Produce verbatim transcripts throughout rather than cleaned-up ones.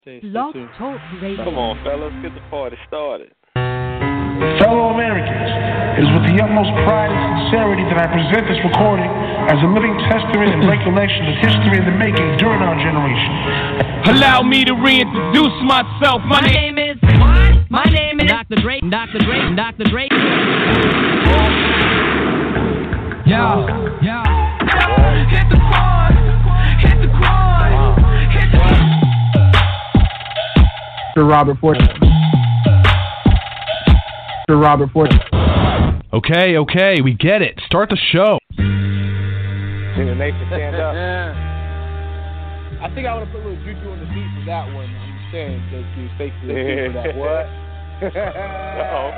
Stay, stay Blog tuned. Talk Radio. Come on, fellas, get the party started. Fellow Americans, it is with the utmost pride and sincerity that I present this recording as a living testament and recollection of history in the making during our generation. Allow me to reintroduce myself. My, My name is what? My name is Doctor Dre. Doctor Dre. Doctor Dre. Yeah, yeah. Hit the quad. Hit the quad. Hit the quad. Mister Robert Ford. Mister Robert Ford. Okay, okay, we get it. Start the show. See the nation stand up. I think I would have put a little juju on the beat for that one. I'm just saying, J Q, stay for that. What? Uh-oh.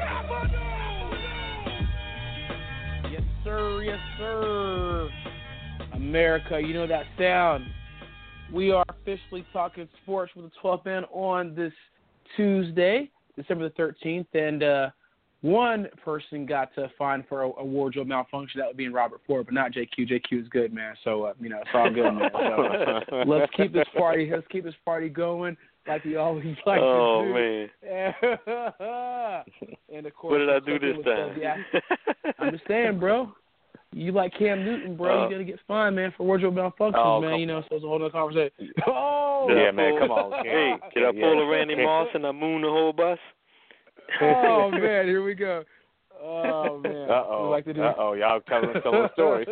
Yes, sir. Yes, sir. America, you know that sound. We are officially talking sports with the twelfth man on this Tuesday, December the thirteenth, and uh, one person got to fine for a, a wardrobe malfunction. That would be in Robert Ford, but not J Q. J Q is good, man. So uh, you know, it's all good, man. So, uh, let's keep this party. Let's keep this party going like we always like oh, to do. man. And of course, what did I do this time? Yeah, I'm just saying, bro. You like Cam Newton, bro. Uh, you gotta get fined, man, for wardrobe malfunctions, oh, man. You know, so it's a whole other conversation. Oh, yeah, man, come on. Cam. Hey, can I pull a Randy Moss and I moon the whole bus? Oh man, here we go. Oh man. Uh oh. Like to do... Uh oh. Y'all telling telling stories.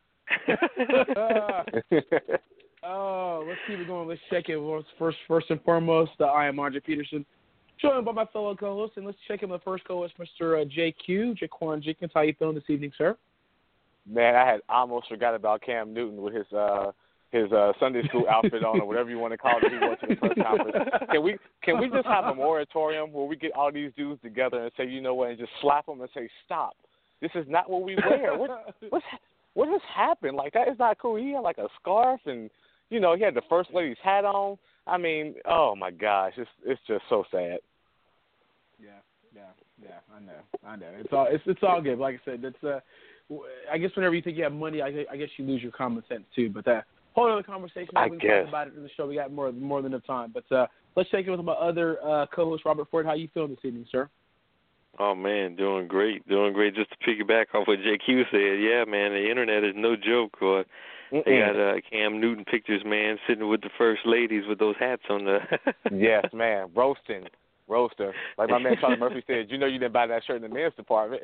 Oh, let's keep it going. Let's check it. First, first and foremost, uh, I am Andre Peterson, joined by my fellow co-host, and let's check in the first co-host, Mister Uh, J Q, Jaquan Jenkins. How you feeling this evening, sir? Man, I had almost forgot about Cam Newton with his uh his uh Sunday school outfit on, or whatever you want to call it. He went to the press conference. Can we can we just have a moratorium where we get all these dudes together and say, you know what, and just slap them and say, stop. This is not what we wear. What what's what has happened? Like, that is not cool. He had like a scarf, and you know, he had the first lady's hat on. I mean, oh my gosh, it's it's just so sad. Yeah, yeah, yeah. I know, I know. It's all it's it's all good. Like I said, it's uh. I guess whenever you think you have money, I, I guess you lose your common sense too. But that whole other conversation, I we guess. can talk about it in the show. We got more more than enough time. But uh, let's check in with my other uh, co-host, Robert Ford. How you feeling this evening, sir? Oh, man, doing great. Doing great. Just to piggyback off what J Q said, yeah, man, the Internet is no joke. Or they got uh, Cam Newton pictures, man, sitting with the first ladies with those hats on. The Yes, man, roasting. Roaster. Like my man Charlie Murphy said, you know you didn't buy that shirt in the men's department.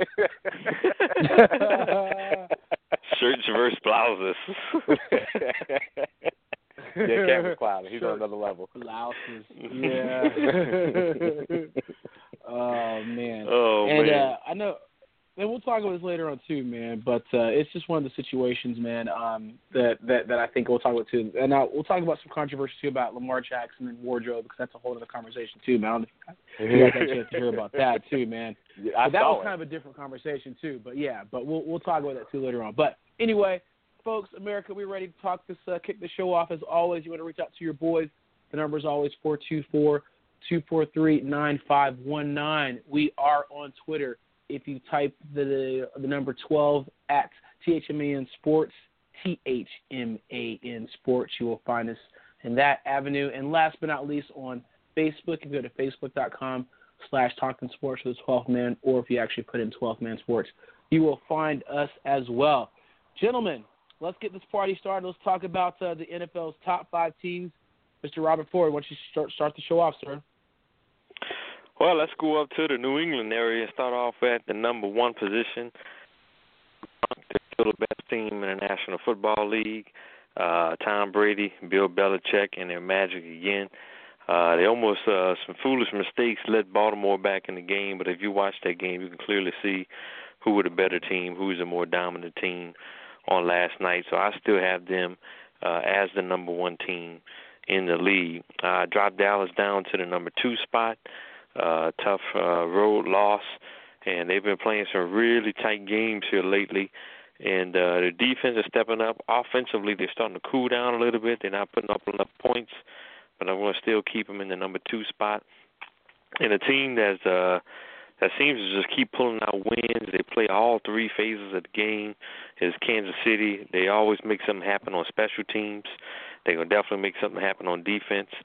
Shirts versus blouses. Yeah, Cam was clouded. He's on another level. Blouses. Yeah. Oh, man. Oh, and, man. uh, I know, and we'll talk about this later on too, man, but uh, it's just one of the situations, man, um, that, that, that I think we'll talk about too. And uh, we'll talk about some controversy too about Lamar Jackson and wardrobe, because that's a whole other conversation too, man. You guys had a chance to hear about that too, man. Yeah, I but that saw was it. kind of a different conversation too, but yeah, but we'll we'll talk about that too later on. But anyway, folks, America, we're ready to talk this, uh, kick the show off. As always, you want to reach out to your boys. The number is always four two four, two four three, nine five one nine. We are on Twitter. If you type the the number twelve at T H M A N Sports, T H M A N Sports, you will find us in that avenue. And last but not least, on Facebook, you can go to facebook.com slash talking sports for the twelfth man, or if you actually put in twelfth man sports, you will find us as well. Gentlemen, let's get this party started. Let's talk about uh, the N F L's top five teams. Mister Robert Ford, why don't you start, start the show off, sir? Well, let's go up to the New England area and start off at the number one position. They're still the best team in the National Football League. Uh, Tom Brady, Bill Belichick, and their magic again. Uh, they almost, uh, some foolish mistakes led Baltimore back in the game, but if you watch that game, you can clearly see who were the better team, who was the more dominant team on last night. So I still have them uh, as the number one team in the league. I uh, dropped Dallas down to the number two spot. Uh, tough uh, road loss, and they've been playing some really tight games here lately. And uh, the defense is stepping up. Offensively, they're starting to cool down a little bit. They're not putting up enough points, but I'm going to still keep them in the number two spot. And a team that's uh, that seems to just keep pulling out wins. They play all three phases of the game. Is Kansas City. They always make something happen on special teams. They're going to definitely make something happen on defense.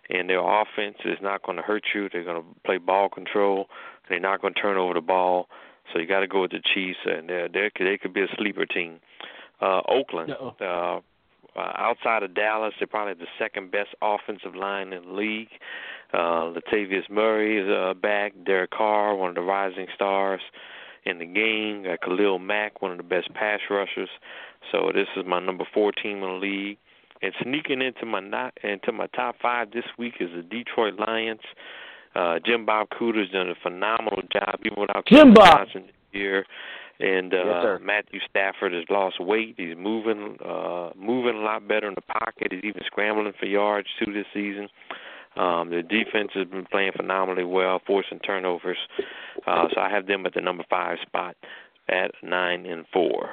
and their offense is not going to hurt you. They're going to play ball control. They're not going to turn over the ball. So you got to go with the Chiefs, and they're, they're, they could be a sleeper team. Uh, Oakland, uh, uh, outside of Dallas, they're probably the second best offensive line in the league. Uh, Latavius Murray is uh, back. Derek Carr, one of the rising stars in the game. Got Khalil Mack, one of the best pass rushers. So this is my number four team in the league. And sneaking into my not, into my top five this week is the Detroit Lions. Uh, Jim Bob Cooter's done a phenomenal job, even without Jim Johnson this year. And uh, yes, Matthew Stafford has lost weight. He's moving, uh, moving a lot better in the pocket. He's even scrambling for yards too this season. Um, the defense has been playing phenomenally well, forcing turnovers. Uh, so I have them at the number five spot at nine and four.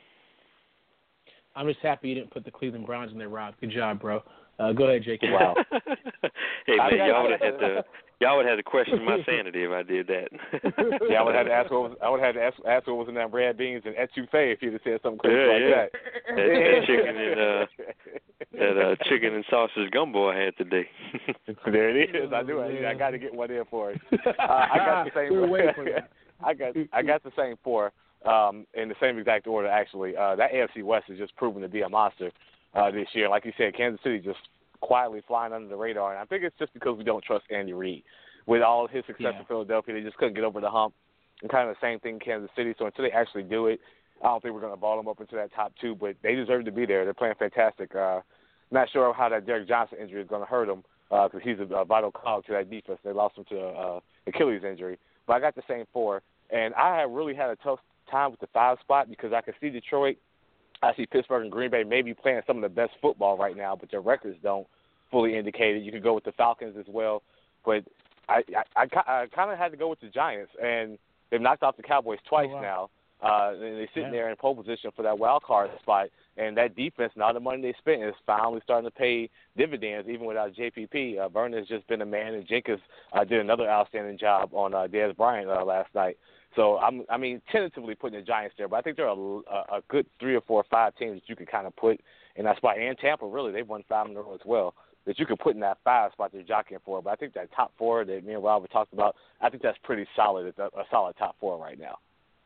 I'm just happy you didn't put the Cleveland Browns in there, Rob. Good job, bro. Uh, go ahead, Jake. Wow. Hey man, y'all would have had to y'all would have had to question my sanity if I did that. Yeah, I would have had to ask what was I would have had to ask, ask what was in that red beans and etouffee if you'd have said something crazy yeah, like yeah. that. that. That chicken and uh, that uh, chicken and sausage gumbo I had today. There it is. I do. I, I got to get one in for it. Uh, I got the same. We were waiting for that. I got I got the same four um, in the same exact order. Actually, uh, that A F C West has just proven to be a monster uh, this year. Like you said, Kansas City just quietly flying under the radar, and I think it's just because we don't trust Andy Reid. With all his success yeah. in Philadelphia, they just couldn't get over the hump. And kind of the same thing in Kansas City. So until they actually do it, I don't think we're going to ball them up into that top two. But they deserve to be there. They're playing fantastic. Uh, not sure how that Derek Johnson injury is going to hurt them because uh, he's a, a vital cog to that defense. They lost him to uh, Achilles injury. But I got the same four. And I have really had a tough time with the five spot because I can see Detroit. I see Pittsburgh and Green Bay maybe playing some of the best football right now, but their records don't fully indicate it. You could go with the Falcons as well. But I, I, I, I kind of had to go with the Giants, and they've knocked off the Cowboys twice oh, wow. now. Uh, and they're sitting yeah. there in pole position for that wild card spot. And that defense, now the money they spent, is finally starting to pay dividends, even without J P P. Uh, Vernon has just been a man, and Jenkins uh, did another outstanding job on uh, Dez Bryant uh, last night. So, I'm, I mean, tentatively putting the Giants there, but I think there are a, a good three or four or five teams that you could kind of put in that spot. And Tampa, really, they've won five in a row as well, that you could put in that five spot they're jockeying for. But I think that top four that me and Robert talked about, I think that's pretty solid. It's a, a solid top four right now.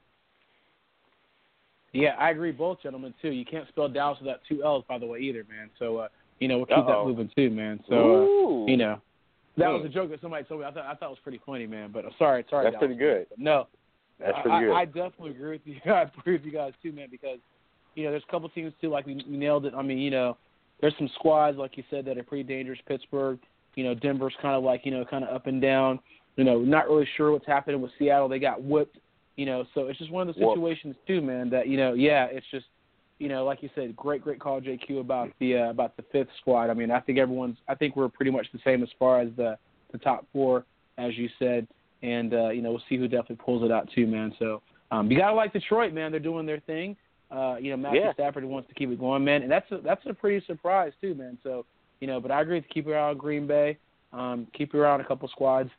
Yeah, I agree, both gentlemen, too. You can't spell Dallas without two L's, by the way, either, man. So, uh, you know, we'll keep Uh-oh. that moving, too, man. So, uh, you know, that was a joke that somebody told me. I thought I thought it was pretty funny, man. But I'm sorry, sorry. That's Dallas, pretty good. But no. That's pretty I, good. I, I definitely agree with you. I agree with you guys, too, man, because, you know, there's a couple teams, too, like we, we nailed it. I mean, you know, there's some squads, like you said, that are pretty dangerous. Pittsburgh, you know, Denver's kind of like, you know, kind of up and down. You know, not really sure what's happening with Seattle. They got whipped, you know. So it's just one of those situations, too, man, that, you know, yeah, it's just, you know, like you said, great, great call, J Q, about the uh, about the fifth squad. I mean, I think everyone's – I think we're pretty much the same as far as the, the top four, as you said. And, uh, you know, we'll see who definitely pulls it out, too, man. So um, you got to like Detroit, man. They're doing their thing. Uh, you know, Matthew yeah. Stafford wants to keep it going, man, and that's a, that's a pretty surprise too, man. So, you know, but I agree to keep your eye on Green Bay, um, keep your eye on a couple squads,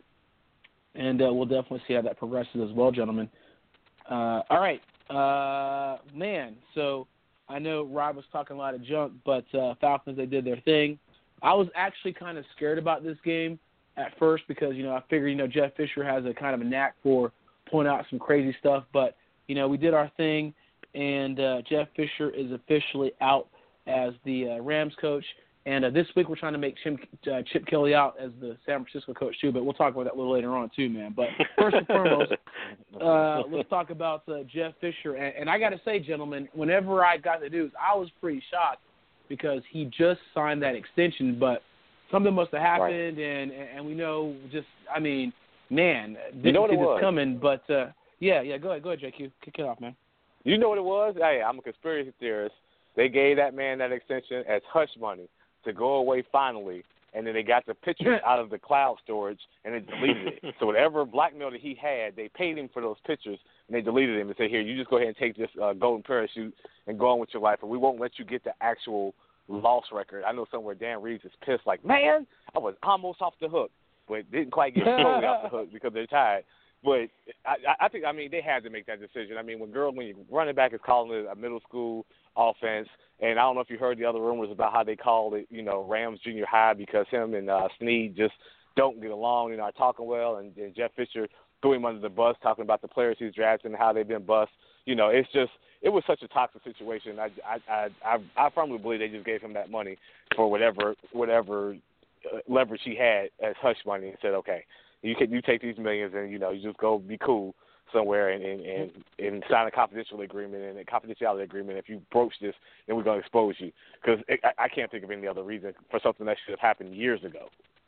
and uh, we'll definitely see how that progresses as well, gentlemen. Uh, all right, uh, man. So I know Rob was talking a lot of junk, but uh, Falcons, they did their thing. I was actually kind of scared about this game at first because, you know, I figured, you know, Jeff Fisher has a kind of a knack for pulling out some crazy stuff, but, you know, we did our thing. And uh, Jeff Fisher is officially out as the uh, Rams coach. And uh, this week we're trying to make Chip, uh, Chip Kelly out as the San Francisco coach too, but we'll talk about that a little later on too, man. But first and foremost, uh, let's talk about uh, Jeff Fisher. And, and I got to say, gentlemen, whenever I got the news, I was pretty shocked because he just signed that extension, but something must have happened, right. and, and we know just, I mean, man, didn't you know see this was. coming. But, uh, yeah, yeah, go ahead, go ahead, J Q. Kick it off, man. You know what it was? Hey, I'm a conspiracy theorist. They gave that man that extension as hush money to go away finally, and then they got the pictures out of the cloud storage, and they deleted it. So whatever blackmail that he had, they paid him for those pictures, and they deleted him and said, here, you just go ahead and take this uh, golden parachute and go on with your life, and we won't let you get the actual loss record. I know somewhere Dan Reeves is pissed, like, man, I was almost off the hook, but didn't quite get totally off the hook because they're tired. But I, I think, I mean, they had to make that decision. I mean, when girl, when your running back is calling it a middle school offense. And I don't know if you heard the other rumors about how they called it, you know, Rams Junior High because him and uh, Snead just don't get along, you know, are talking well. And, and Jeff Fisher threw him under the bus talking about the players he's drafted and how they've been bust. You know, it's just it was such a toxic situation. I I I I, I firmly believe they just gave him that money for whatever whatever uh, leverage he had as hush money and said, okay, you can you take these millions and you know you just go be cool somewhere and and, and, and sign a confidential agreement and a confidentiality agreement. If you broach this, then we're going to expose you. Because I, I can't think of any other reason for something that should have happened years ago.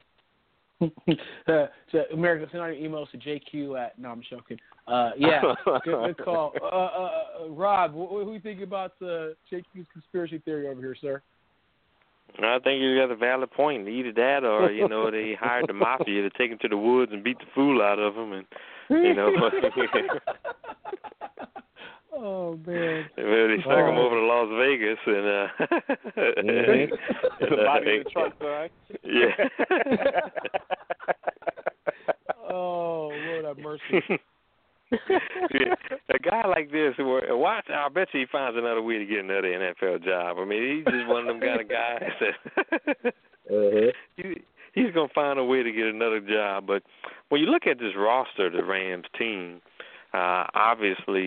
uh, so America, send out your emails to J Q at no, I'm joking. Uh, yeah, good, good call. Uh, uh, uh, Rob, what, what do you think about uh, J Q's conspiracy theory over here, sir? I think you got a valid point. Either that, or you know, they hired the mafia to take him to the woods and beat the fool out of him, and you know. Oh man! Well, they stuck oh. him over to Las Vegas, and uh, mm-hmm. the body in the truck, right? Yeah. Oh Lord have mercy. A guy like this, watch. I bet you he finds another way to get another N F L job. I mean, he's just one of them kind of guys that uh-huh. he, he's gonna find a way to get another job. But when you look at this roster, the Rams team, uh, obviously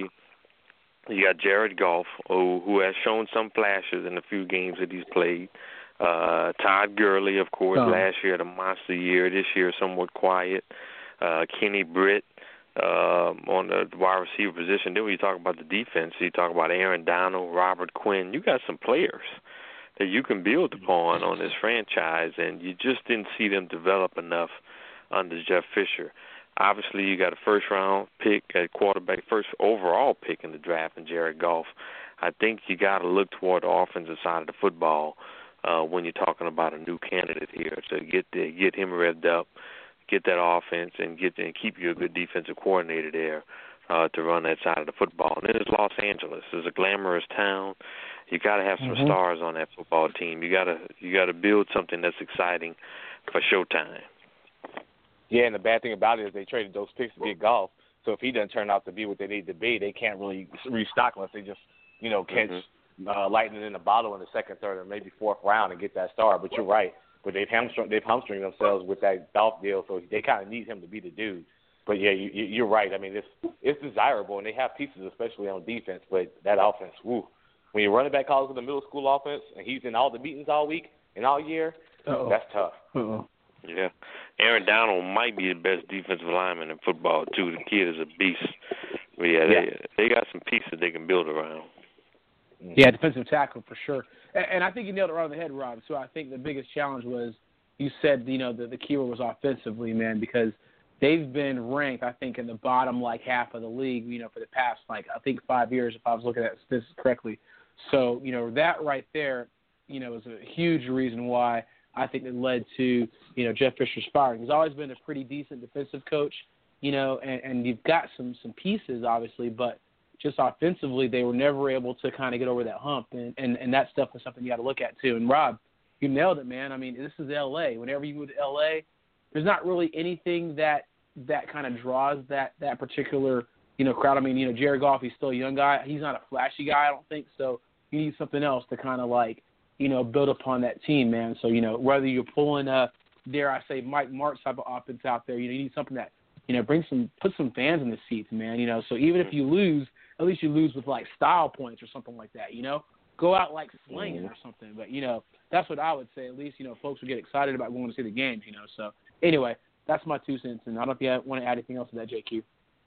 you got Jared Goff, who, who has shown some flashes in the few games that he's played. Uh, Todd Gurley, of course, oh. last year had a monster year. This year, somewhat quiet. Uh, Kenny Britt. Um, on the wide receiver position. Then when you talk about the defense, you talk about Aaron Donald, Robert Quinn. You got some players that you can build upon on this franchise, and you just didn't see them develop enough under Jeff Fisher. Obviously, you got a first-round pick at quarterback, first overall pick in the draft in Jared Goff. I think you got to look toward the offensive side of the football uh, when you're talking about a new candidate here to get the, get him revved up, get that offense, and get and keep you a good defensive coordinator there uh, to run that side of the football. And then it's Los Angeles. It's a glamorous town. You got to have some mm-hmm. stars on that football team. You got to you got to build something that's exciting for Showtime. Yeah, and the bad thing about it is they traded those picks to get Goff. So if he doesn't turn out to be what they need to be, they can't really restock unless they just you know catch mm-hmm. uh, lightning in the bottle in the second, third, or maybe fourth round and get that star. But you're right. But they've hamstrung, they've hamstring themselves with that Dolph deal, so they kind of need him to be the dude. But yeah, you, you're right. I mean, it's it's desirable, and they have pieces, especially on defense. But that offense, woo! When your running back calls it the middle school offense, and he's in all the meetings all week and all year, Uh-oh. that's tough. Uh-oh. Yeah, Aaron Donald might be the best defensive lineman in football too. The kid is a beast. But yeah, yeah. they they got some pieces they can build around. Yeah, defensive tackle for sure. And, and I think you nailed it right on the head, Rob. So I think the biggest challenge was you said, you know, the, the keyword was offensively, man, because they've been ranked, I think, in the bottom, like, half of the league, you know, for the past, like, I think five years, if I was looking at this correctly. So, you know, that right there, you know, is a huge reason why I think it led to, you know, Jeff Fisher's firing. He's always been a pretty decent defensive coach, you know, and, and you've got some, some pieces, obviously, but just offensively, they were never able to kind of get over that hump, and, and, and that stuff is something you got to look at too. And Rob, you nailed it, man. I mean, this is L A. Whenever you move to L A, there's not really anything that that kind of draws that that particular you know crowd. I mean, you know, Jared Goff, he's still a young guy. He's not a flashy guy, I don't think. So you need something else to kind of like you know build upon that team, man. So you know whether you're pulling a dare I say Mike Martz type of offense out there, you know, you need something that you know brings some put some fans in the seats, man. You know, so even if you lose, at least you lose with, like, style points or something like that, you know? Go out, like, slinging or something. But, you know, that's what I would say. At least, you know, folks would get excited about going to see the games, you know? So, anyway, that's my two cents. And I don't know if you want to add anything else to that, J Q.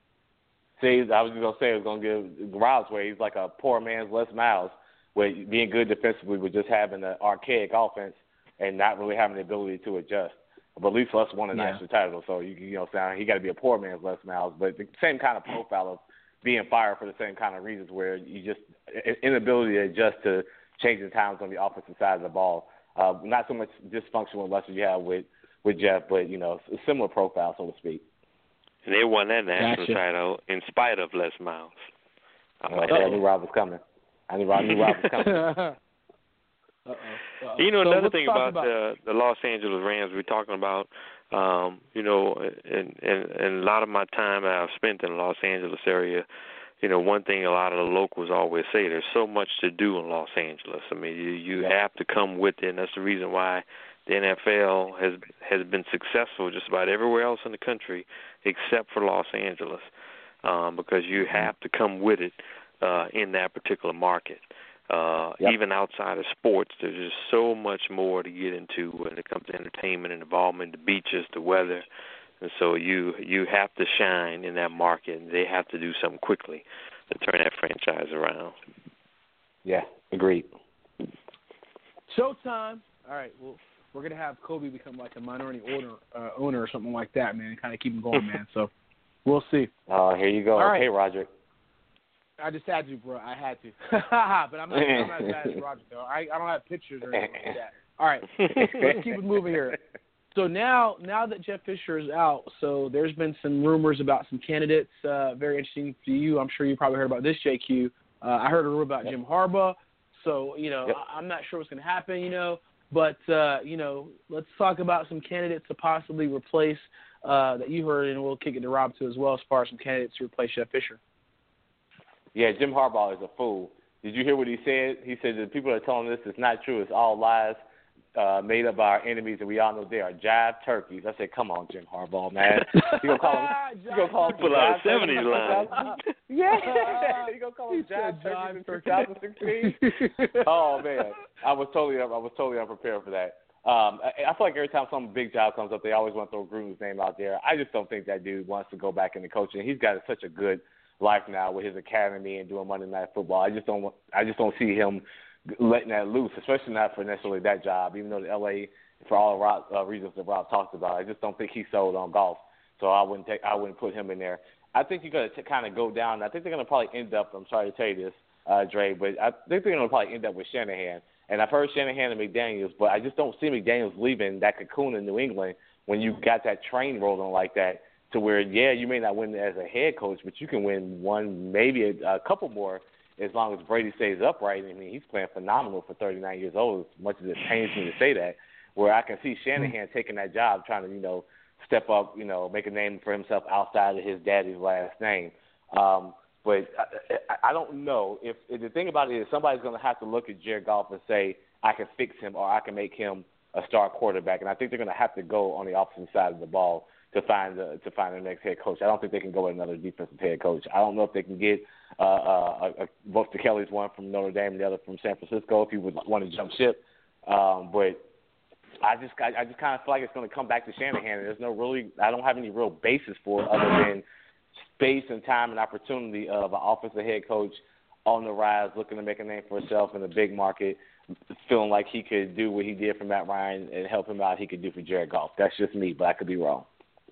See, I was just going to say I was going to give Rob's way. He's like a poor man's Les Miles, where being good defensively with just having an archaic offense and not really having the ability to adjust. But at least Les won a yeah. national title, so, you, you know what I'm saying? He got to be a poor man's Les Miles. But the same kind of profile of being fired for the same kind of reasons where you just inability to adjust to changing times on the offensive side of the ball. Uh, not so much dysfunctional as you have with, with Jeff, but, you know, a similar profile, so to speak. And they won that national gotcha. title in spite of Les Miles. I, like I knew Rob was coming. I knew Rob, knew Rob was coming. Uh-oh. Uh-oh. You know, so another thing about, about the, the Los Angeles Rams we're talking about, um, you know, and, and, and a lot of my time that I've spent in the Los Angeles area, you know, one thing a lot of the locals always say, there's so much to do in Los Angeles. I mean, you, you yeah. have to come with it, and that's the reason why the N F L has has been successful just about everywhere else in the country except for Los Angeles, um, because you have to come with it uh, in that particular market. Uh, yep. Even outside of sports, there's just so much more to get into when it comes to entertainment and involvement, the beaches, the weather. And so you you have to shine in that market, and they have to do something quickly to turn that franchise around. Yeah, agreed. Showtime. All right, well, we're going to have Kobe become like a minority owner, uh, owner or something like that, man, kind of keep him going, man. So we'll see. Oh, uh, here you go. All right. Hey, Roderick. I just had to, bro. I had to. But I'm not, I'm not as bad as Roger, though. I, I don't have pictures or anything like that. All right, let's keep it moving here. So now, now that Jeff Fisher is out, so there's been some rumors about some candidates. Uh, very interesting to you. I'm sure you probably heard about this, J Q. Uh, I heard a rumor about yep. Jim Harbaugh. So, you know, yep. I, I'm not sure what's going to happen, you know. But, uh, you know, let's talk about some candidates to possibly replace uh, that you heard, and we'll kick it to Rob, too, as well, as far as some candidates to replace Jeff Fisher. Yeah, Jim Harbaugh is a fool. Did you hear what he said? He said the people that are telling this is not true. It's all lies. Uh, made up by our enemies, and we all know they are jive turkeys. I said, come on, Jim Harbaugh, man. You gonna call him? You gonna call him pull out a seventies line? Yeah. You gonna call him jive turkeys in twenty sixteen? Oh man, I was totally, I was totally unprepared for that. Um, I, I feel like every time some big job comes up, they always want to throw Gruden's name out there. I just don't think that dude wants to go back into coaching. He's got such a good life now with his academy and doing Monday Night Football. I just don't, I just don't see him letting that loose, especially not for necessarily that job, even though the L A, for all the Rob, uh, reasons that Rob talked about, I just don't think he's sold on golf. So I wouldn't take, I wouldn't put him in there. I think you're going to kind of go down. I think they're going to probably end up, I'm sorry to tell you this, uh, Dre, but I think they're going to probably end up with Shanahan. And I've heard Shanahan and McDaniels, but I just don't see McDaniels leaving that cocoon in New England when you got that train rolling like that to where, yeah, you may not win as a head coach, but you can win one, maybe a, a couple more, as long as Brady stays upright. I mean, he's playing phenomenal for thirty-nine years old, as much as it pains me to say that, where I can see Shanahan taking that job, trying to, you know, step up, you know, make a name for himself outside of his daddy's last name. Um, but I, I don't know. If, if the thing about it is somebody's going to have to look at Jared Goff and say, I can fix him or I can make him a star quarterback. And I think they're going to have to go on the opposite side of the ball to find the, to find the next head coach. I don't think they can go with another defensive head coach. I don't know if they can get uh, uh, uh, both the Kellys, one from Notre Dame and the other from San Francisco, if he would want to jump ship. Um, but I just I, I just kind of feel like it's going to come back to Shanahan. And there's no really – I don't have any real basis for it other than space and time and opportunity of an offensive head coach on the rise, looking to make a name for himself in a big market, feeling like he could do what he did for Matt Ryan and help him out he could do for Jared Goff. That's just me, but I could be wrong.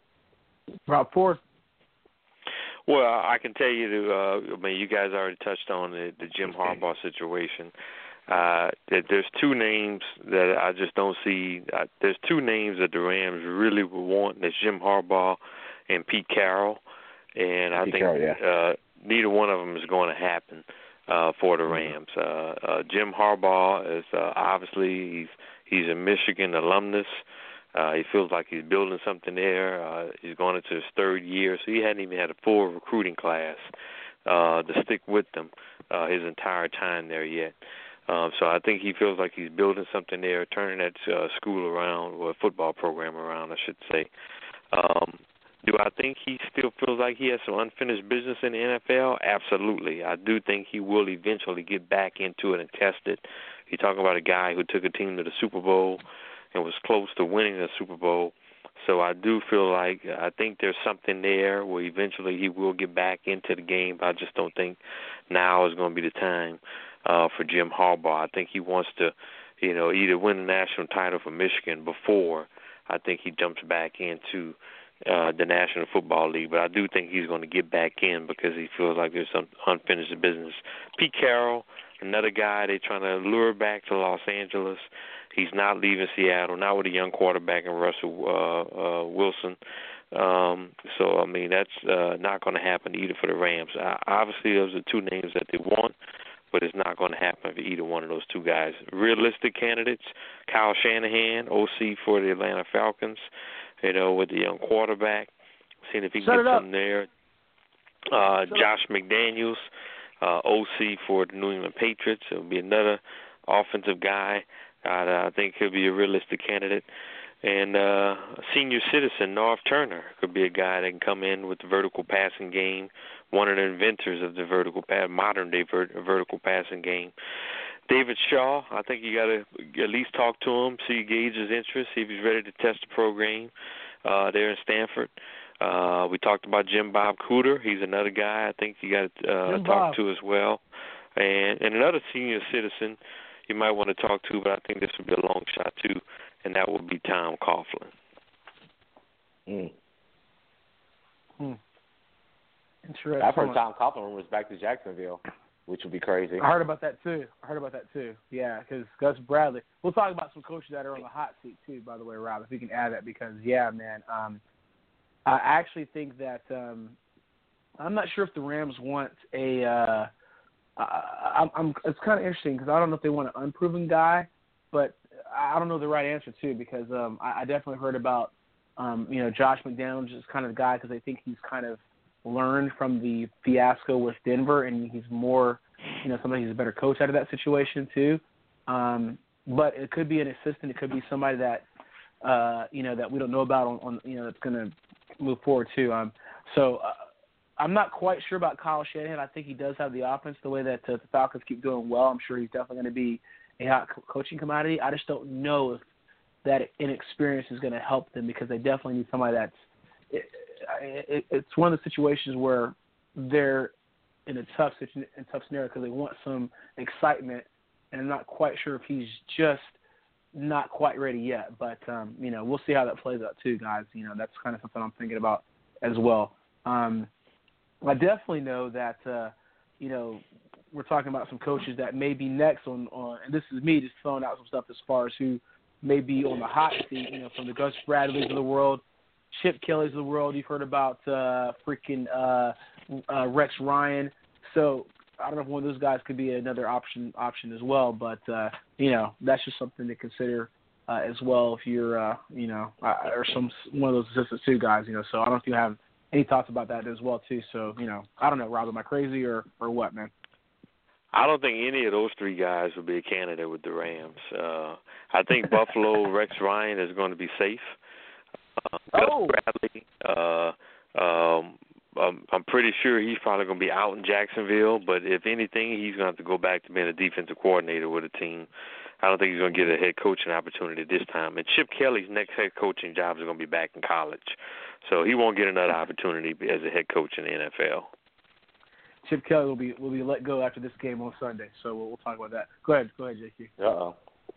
Rob Ford. Well, I can tell you, to, uh, I mean, you guys already touched on the, the Jim Harbaugh situation. Uh, that there's two names that I just don't see. Uh, there's two names that the Rams really would want. That's Jim Harbaugh and Pete Carroll. And I Pete think Carroll, yeah. uh, neither one of them is going to happen uh, for the Rams. Uh, uh, Jim Harbaugh is uh, obviously he's he's a Michigan alumnus. Uh, he feels like he's building something there. Uh, he's going into his third year, so he hadn't even had a full recruiting class uh, to stick with them uh, his entire time there yet. Um, so I think he feels like he's building something there, turning that uh, school around, or football program around, I should say. Um, do I think he still feels like he has some unfinished business in the N F L? Absolutely. I do think he will eventually get back into it and test it. You're talking about a guy who took a team to the Super Bowl and was close to winning the Super Bowl. So I do feel like I think there's something there where eventually he will get back into the game, but I just don't think now is going to be the time uh, for Jim Harbaugh. I think he wants to, you know, either win the national title for Michigan before I think he jumps back into uh, the National Football League. But I do think he's going to get back in because he feels like there's some unfinished business. Pete Carroll, another guy they're trying to lure back to Los Angeles. He's not leaving Seattle, not with a young quarterback in Russell uh, uh, Wilson. Um, so, I mean, that's uh, not going to happen either for the Rams. Uh, obviously, those are two names that they want, but it's not going to happen for either one of those two guys. Realistic candidates, Kyle Shanahan, O C for the Atlanta Falcons, you know, with the young quarterback, seeing if he can Set get it up. something there. Uh, Josh McDaniels, uh, O C for the New England Patriots. It will be another offensive guy. Uh, I think he'll be a realistic candidate. And uh, a senior citizen, Norv Turner, could be a guy that can come in with the vertical passing game, one of the inventors of the vertical modern-day vert- vertical passing game. David Shaw, I think you got to at least talk to him, see gauge his interest, see if he's ready to test the program uh, there in Stanford. Uh, we talked about Jim Bob Cooter. He's another guy I think you got to uh, talk Bob. to as well. And, and another senior citizen you might want to talk to, but I think this would be a long shot too, and that would be Tom Coughlin. Mm. Hmm. Interesting. I've heard Tom Coughlin rumors back to Jacksonville, which would be crazy. I heard about that too. I heard about that too. Yeah, because Gus Bradley. We'll talk about some coaches that are on the hot seat too. By the way, Rob, if we can add that, because yeah, man, um, I actually think that um, I'm not sure if the Rams want a. Uh, I, I'm. It's kind of interesting because I don't know if they want an unproven guy, but I don't know the right answer too, because um, I, I definitely heard about um, you know Josh McDaniels is kind of the guy because I think he's kind of learned from the fiasco with Denver, and he's more, you know, somebody who's a better coach out of that situation too. Um, but it could be an assistant. It could be somebody that, uh, you know, that we don't know about on, on you know, that's going to move forward too. Um, so uh, I'm not quite sure about Kyle Shanahan. I think he does have the offense the way that uh, the Falcons keep doing well. I'm sure he's definitely going to be a hot co- coaching commodity. I just don't know if that inexperience is going to help them, because they definitely need somebody that's it, it, it's one of the situations where they're in a tough situ- in tough scenario because they want some excitement, and I'm not quite sure if he's just not quite ready yet. But um, you know, we'll see how that plays out too, guys. You know, that's kind of something I'm thinking about as well. Um, I definitely know that uh, you know, we're talking about some coaches that may be next on, on, and this is me just throwing out some stuff as far as who may be on the hot seat. You know, from the Gus Bradleys of the world, Chip Kelly's of the world. You've heard about uh, freaking uh, uh, Rex Ryan. So I don't know if one of those guys could be another option option as well. But uh, you know, that's just something to consider uh, as well if you're uh, you know, uh, or some one of those assistants too, guys. You know, so I don't know if you have any thoughts about that as well too. So you know, I don't know, Rob, am I crazy or or what, man? I don't think any of those three guys would be a candidate with the Rams. Uh, I think Buffalo Rex Ryan is going to be safe. Uh, oh. Gus Bradley, uh, um, um, I'm pretty sure he's probably going to be out in Jacksonville, but if anything, he's going to have to go back to being a defensive coordinator with a team. I don't think he's going to get a head coaching opportunity this time. And Chip Kelly's next head coaching job is going to be back in college, so he won't get another opportunity as a head coach in the N F L. Chip Kelly will be will be let go after this game on Sunday, so we'll, we'll talk about that. Go ahead, go ahead, J Q. Uh-oh.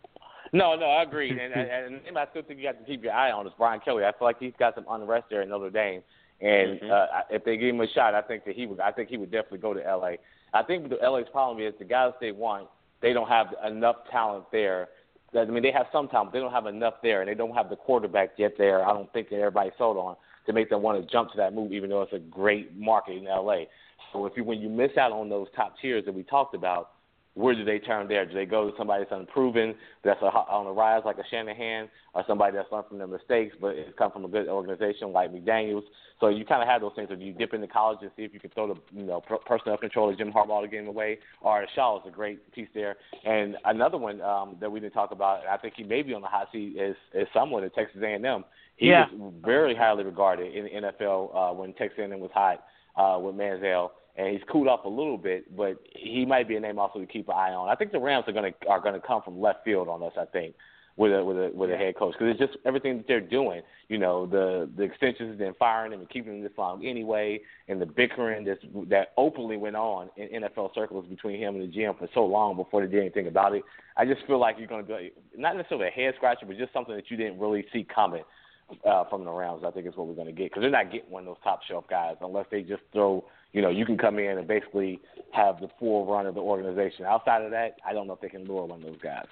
No, no, I agree. and, and, and I still think you have to keep your eye on is Brian Kelly. I feel like he's got some unrest there in Notre Dame, and mm-hmm. uh, if they give him a shot, I think that he would. I think he would definitely go to L A. I think the L A's problem is the guys they want, they don't have enough talent there. I mean, they have some talent, but they don't have enough there, and they don't have the quarterback yet there. I don't think that everybody's sold on to make them want to jump to that move, even though it's a great market in L A. So if you when you miss out on those top tiers that we talked about, where do they turn there? Do they go to somebody that's unproven, that's a, on the rise like a Shanahan, or somebody that's learned from their mistakes but it's come from a good organization like McDaniels? So you kind of have those things. If you dip into college and see if you can throw the you know personnel control of Jim Harbaugh to get him away, or Shaw is a great piece there. And another one um, that we didn't talk about, I think he may be on the hot seat, is, is someone at Texas A and M. He yeah. was very highly regarded in the N F L uh, when Texas A and M was hot uh, with Manziel. And he's cooled off a little bit, but he might be a name also to keep an eye on. I think the Rams are going to are going to come from left field on us. I think with a with a with a head coach, because it's just everything that they're doing. You know, the the extensions and firing them and keeping them this long anyway, and the bickering that's, that openly went on in N F L circles between him and the G M for so long before they did anything about it. I just feel like you're going to be not necessarily a head scratcher, but just something that you didn't really see coming uh, from the Rams. I think is what we're going to get, because they're not getting one of those top shelf guys unless they just throw. You know, you can come in and basically have the full run of the organization. Outside of that, I don't know if they can lure one of those guys.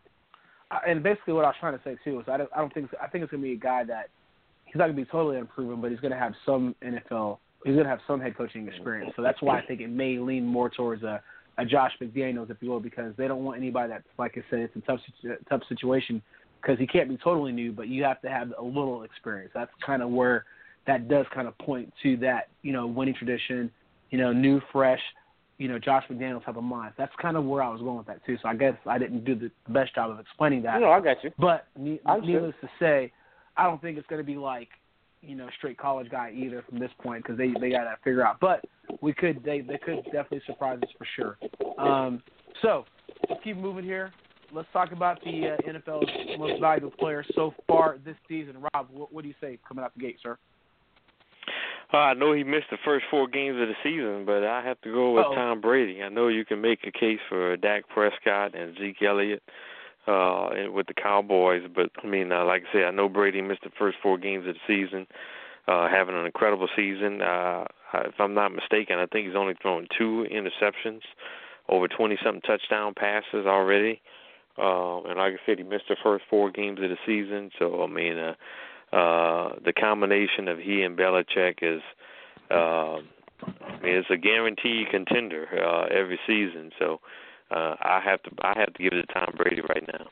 And basically, what I was trying to say too is I don't, I don't think I think it's going to be a guy that he's not going to be totally unproven, but he's going to have some N F L. He's going to have some head coaching experience. So that's why I think it may lean more towards a, a Josh McDaniels, if you will, because they don't want anybody that's, like I said, it's a tough tough situation because he can't be totally new, but you have to have a little experience. That's kind of where that does kind of point to that, you know, winning tradition, you know, new, fresh, you know, Josh McDaniels type of mind. That's kind of where I was going with that too. So I guess I didn't do the best job of explaining that. No, I got you. But ne- I'm needless sure. to say, I don't think it's going to be like, you know, straight college guy either from this point because they they got to figure out. But we could they they could definitely surprise us for sure. Um, so let's keep moving here. Let's talk about the uh, N F L's most valuable player so far this season. Rob, what, what do you say coming out the gate, sir? Uh, I know he missed the first four games of the season, but I have to go with Uh-oh. Tom Brady. I know you can make a case for Dak Prescott and Zeke Elliott uh, and with the Cowboys, but, I mean, uh, like I said, I know Brady missed the first four games of the season, uh, having an incredible season. Uh, if I'm not mistaken, I think he's only thrown two interceptions, over twenty-something touchdown passes already. Uh, and like I said, he missed the first four games of the season, so, I mean, uh, Uh, the combination of he and Belichick is, uh, I mean, it's a guaranteed contender uh, every season. So uh, I have to, I have to give it to Tom Brady right now.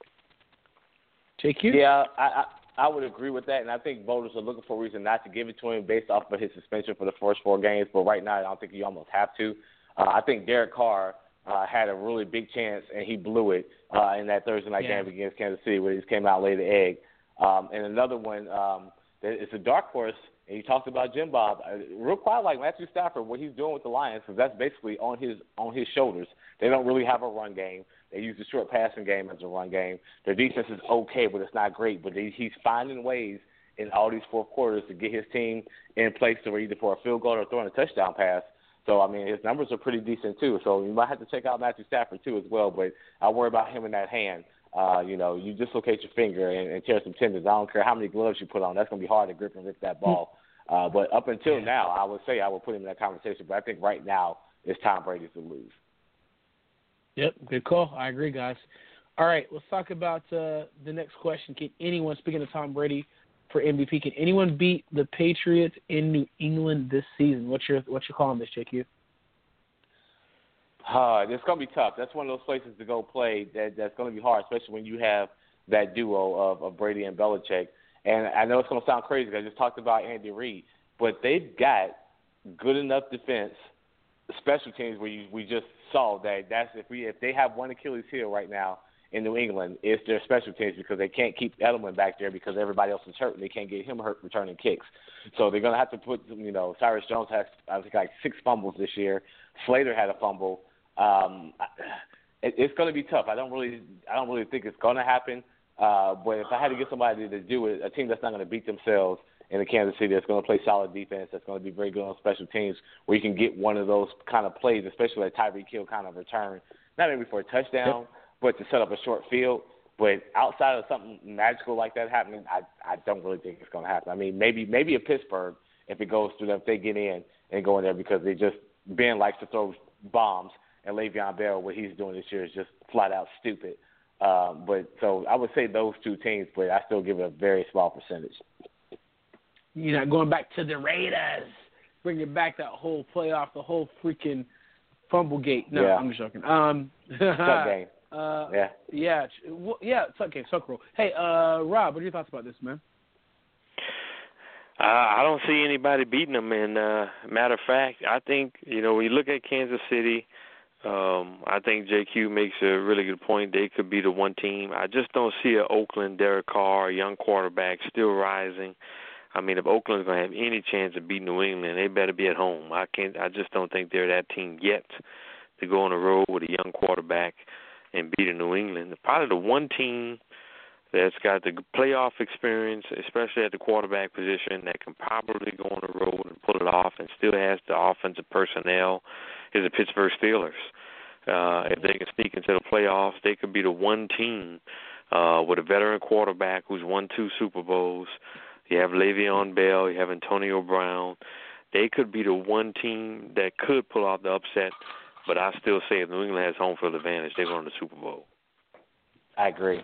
J Q? Yeah, I, I I would agree with that, and I think voters are looking for a reason not to give it to him based off of his suspension for the first four games. But right now, I don't think you almost have to. Uh, I think Derek Carr uh, had a really big chance, and he blew it uh, in that Thursday night yeah. game against Kansas City where he just came out and laid the egg. Um, and another one, um, it's a dark horse, and you talked about Jim Bob. Uh, real quiet like Matthew Stafford, what he's doing with the Lions, because that's basically on his on his shoulders. They don't really have a run game. They use the short passing game as a run game. Their defense is okay, but it's not great. But they, he's finding ways in all these fourth quarters to get his team in place to either for a field goal or throwing a touchdown pass. So, I mean, his numbers are pretty decent, too. So you might have to check out Matthew Stafford, too, as well. But I worry about him in that hand. Uh, you know, you dislocate your finger and, and tear some tendons. I don't care how many gloves you put on. That's going to be hard to grip and rip that ball. Uh, but up until now, I would say I would put him in that conversation. But I think right now it's Tom Brady's to lose. Yep, good call. I agree, guys. All right, let's talk about uh, the next question. Can anyone, speaking of Tom Brady for M V P, can anyone beat the Patriots in New England this season? What's your what's your call on this, J Q? Uh, it's going to be tough. That's one of those places to go play that, that's going to be hard, especially when you have that duo of, of Brady and Belichick. And I know it's going to sound crazy because I just talked about Andy Reid, but they've got good enough defense, special teams where you, we just saw that that's if we if they have one Achilles heel right now in New England, it's their special teams because they can't keep Edelman back there because everybody else is hurt and they can't get him hurt returning kicks. So they're going to have to put, you know, Cyrus Jones has I think like six fumbles this year. Slater had a fumble. Um, it, it's going to be tough. I don't really, I don't really think it's going to happen. Uh, but if I had to get somebody to do it, a team that's not going to beat themselves in the Kansas City, that's going to play solid defense, that's going to be very good on special teams, where you can get one of those kind of plays, especially a Tyreek Hill kind of return, not maybe for a touchdown, yep. but to set up a short field. But outside of something magical like that happening, I, I don't really think it's going to happen. I mean, maybe maybe a Pittsburgh if it goes through them, if they get in and go in there because they just Ben likes to throw bombs. And Le'Veon Bell, what he's doing this year is just flat out stupid. Um, but so I would say those two teams, but I still give it a very small percentage. You know, going back to the Raiders, bringing back that whole playoff, the whole freaking fumble gate. No, yeah. I'm just joking. Um, Tuck game. Uh, yeah. Yeah. Well, yeah. Tuck game. Tuck rule. Hey, uh, Rob, what are your thoughts about this, man? Uh, I don't see anybody beating them. And uh, matter of fact, I think you know when you look at Kansas City. Um, I think J Q makes a really good point. They could be the one team. I just don't see a Oakland, Derek Carr, a young quarterback still rising. I mean, if Oakland's going to have any chance of beating New England, they better be at home. I can't. I just don't think they're that team yet to go on the road with a young quarterback and beat New England. Probably the one team that's got the playoff experience, especially at the quarterback position, that can probably go on the road and pull it off and still has the offensive personnel is the Pittsburgh Steelers. Uh, if they can sneak into the playoffs, they could be the one team uh, with a veteran quarterback who's won two Super Bowls. You have Le'Veon Bell, you have Antonio Brown. They could be the one team that could pull out the upset, but I still say if New England has home field advantage, they're going to the Super Bowl. I agree.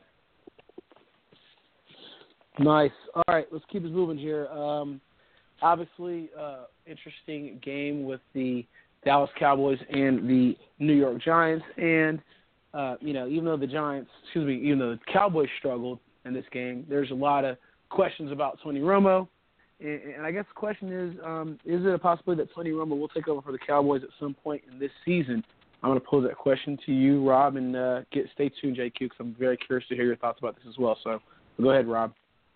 Nice. All right, let's keep us moving here. Um, obviously, uh, interesting game with the Dallas Cowboys and the New York Giants. And, uh, you know, even though the Giants, excuse me, even though the Cowboys struggled in this game, there's a lot of questions about Tony Romo. And, and I guess the question is, um, is it a possibility that Tony Romo will take over for the Cowboys at some point in this season? I'm going to pose that question to you, Rob, and uh, get stay tuned, J Q, because I'm very curious to hear your thoughts about this as well. So go ahead, Rob.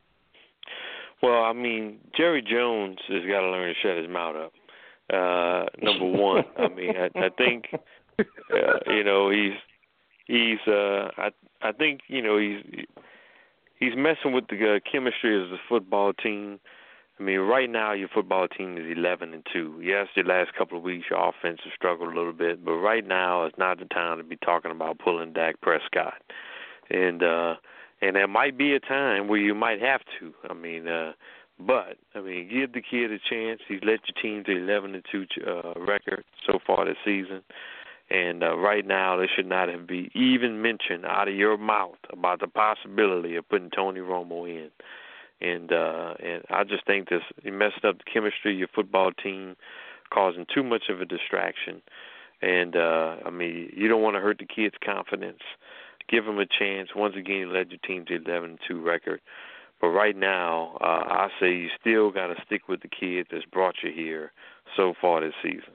Well, I mean, Jerry Jones has got to learn to shut his mouth up. Uh, number one, I mean, I, I think, uh, you know, he's he's. Uh, I I think you know he's he's messing with the uh, chemistry of the football team. I mean, right now your football team is eleven and two. Yes, your last couple of weeks your offense has struggled a little bit, but right now is not the time to be talking about pulling Dak Prescott. And uh, and there might be a time where you might have to. I mean, uh, but I mean, give the kid a chance. He's led your team to eleven and two uh, record so far this season. And uh, right now, there should not have been even mentioned out of your mouth about the possibility of putting Tony Romo in. And uh, and I just think this it messed up the chemistry of your football team, causing too much of a distraction. And, uh, I mean, you don't want to hurt the kid's confidence. Give him a chance. Once again, you led your team to eleven and two record. But right now, uh, I say you still got to stick with the kid that's brought you here so far this season.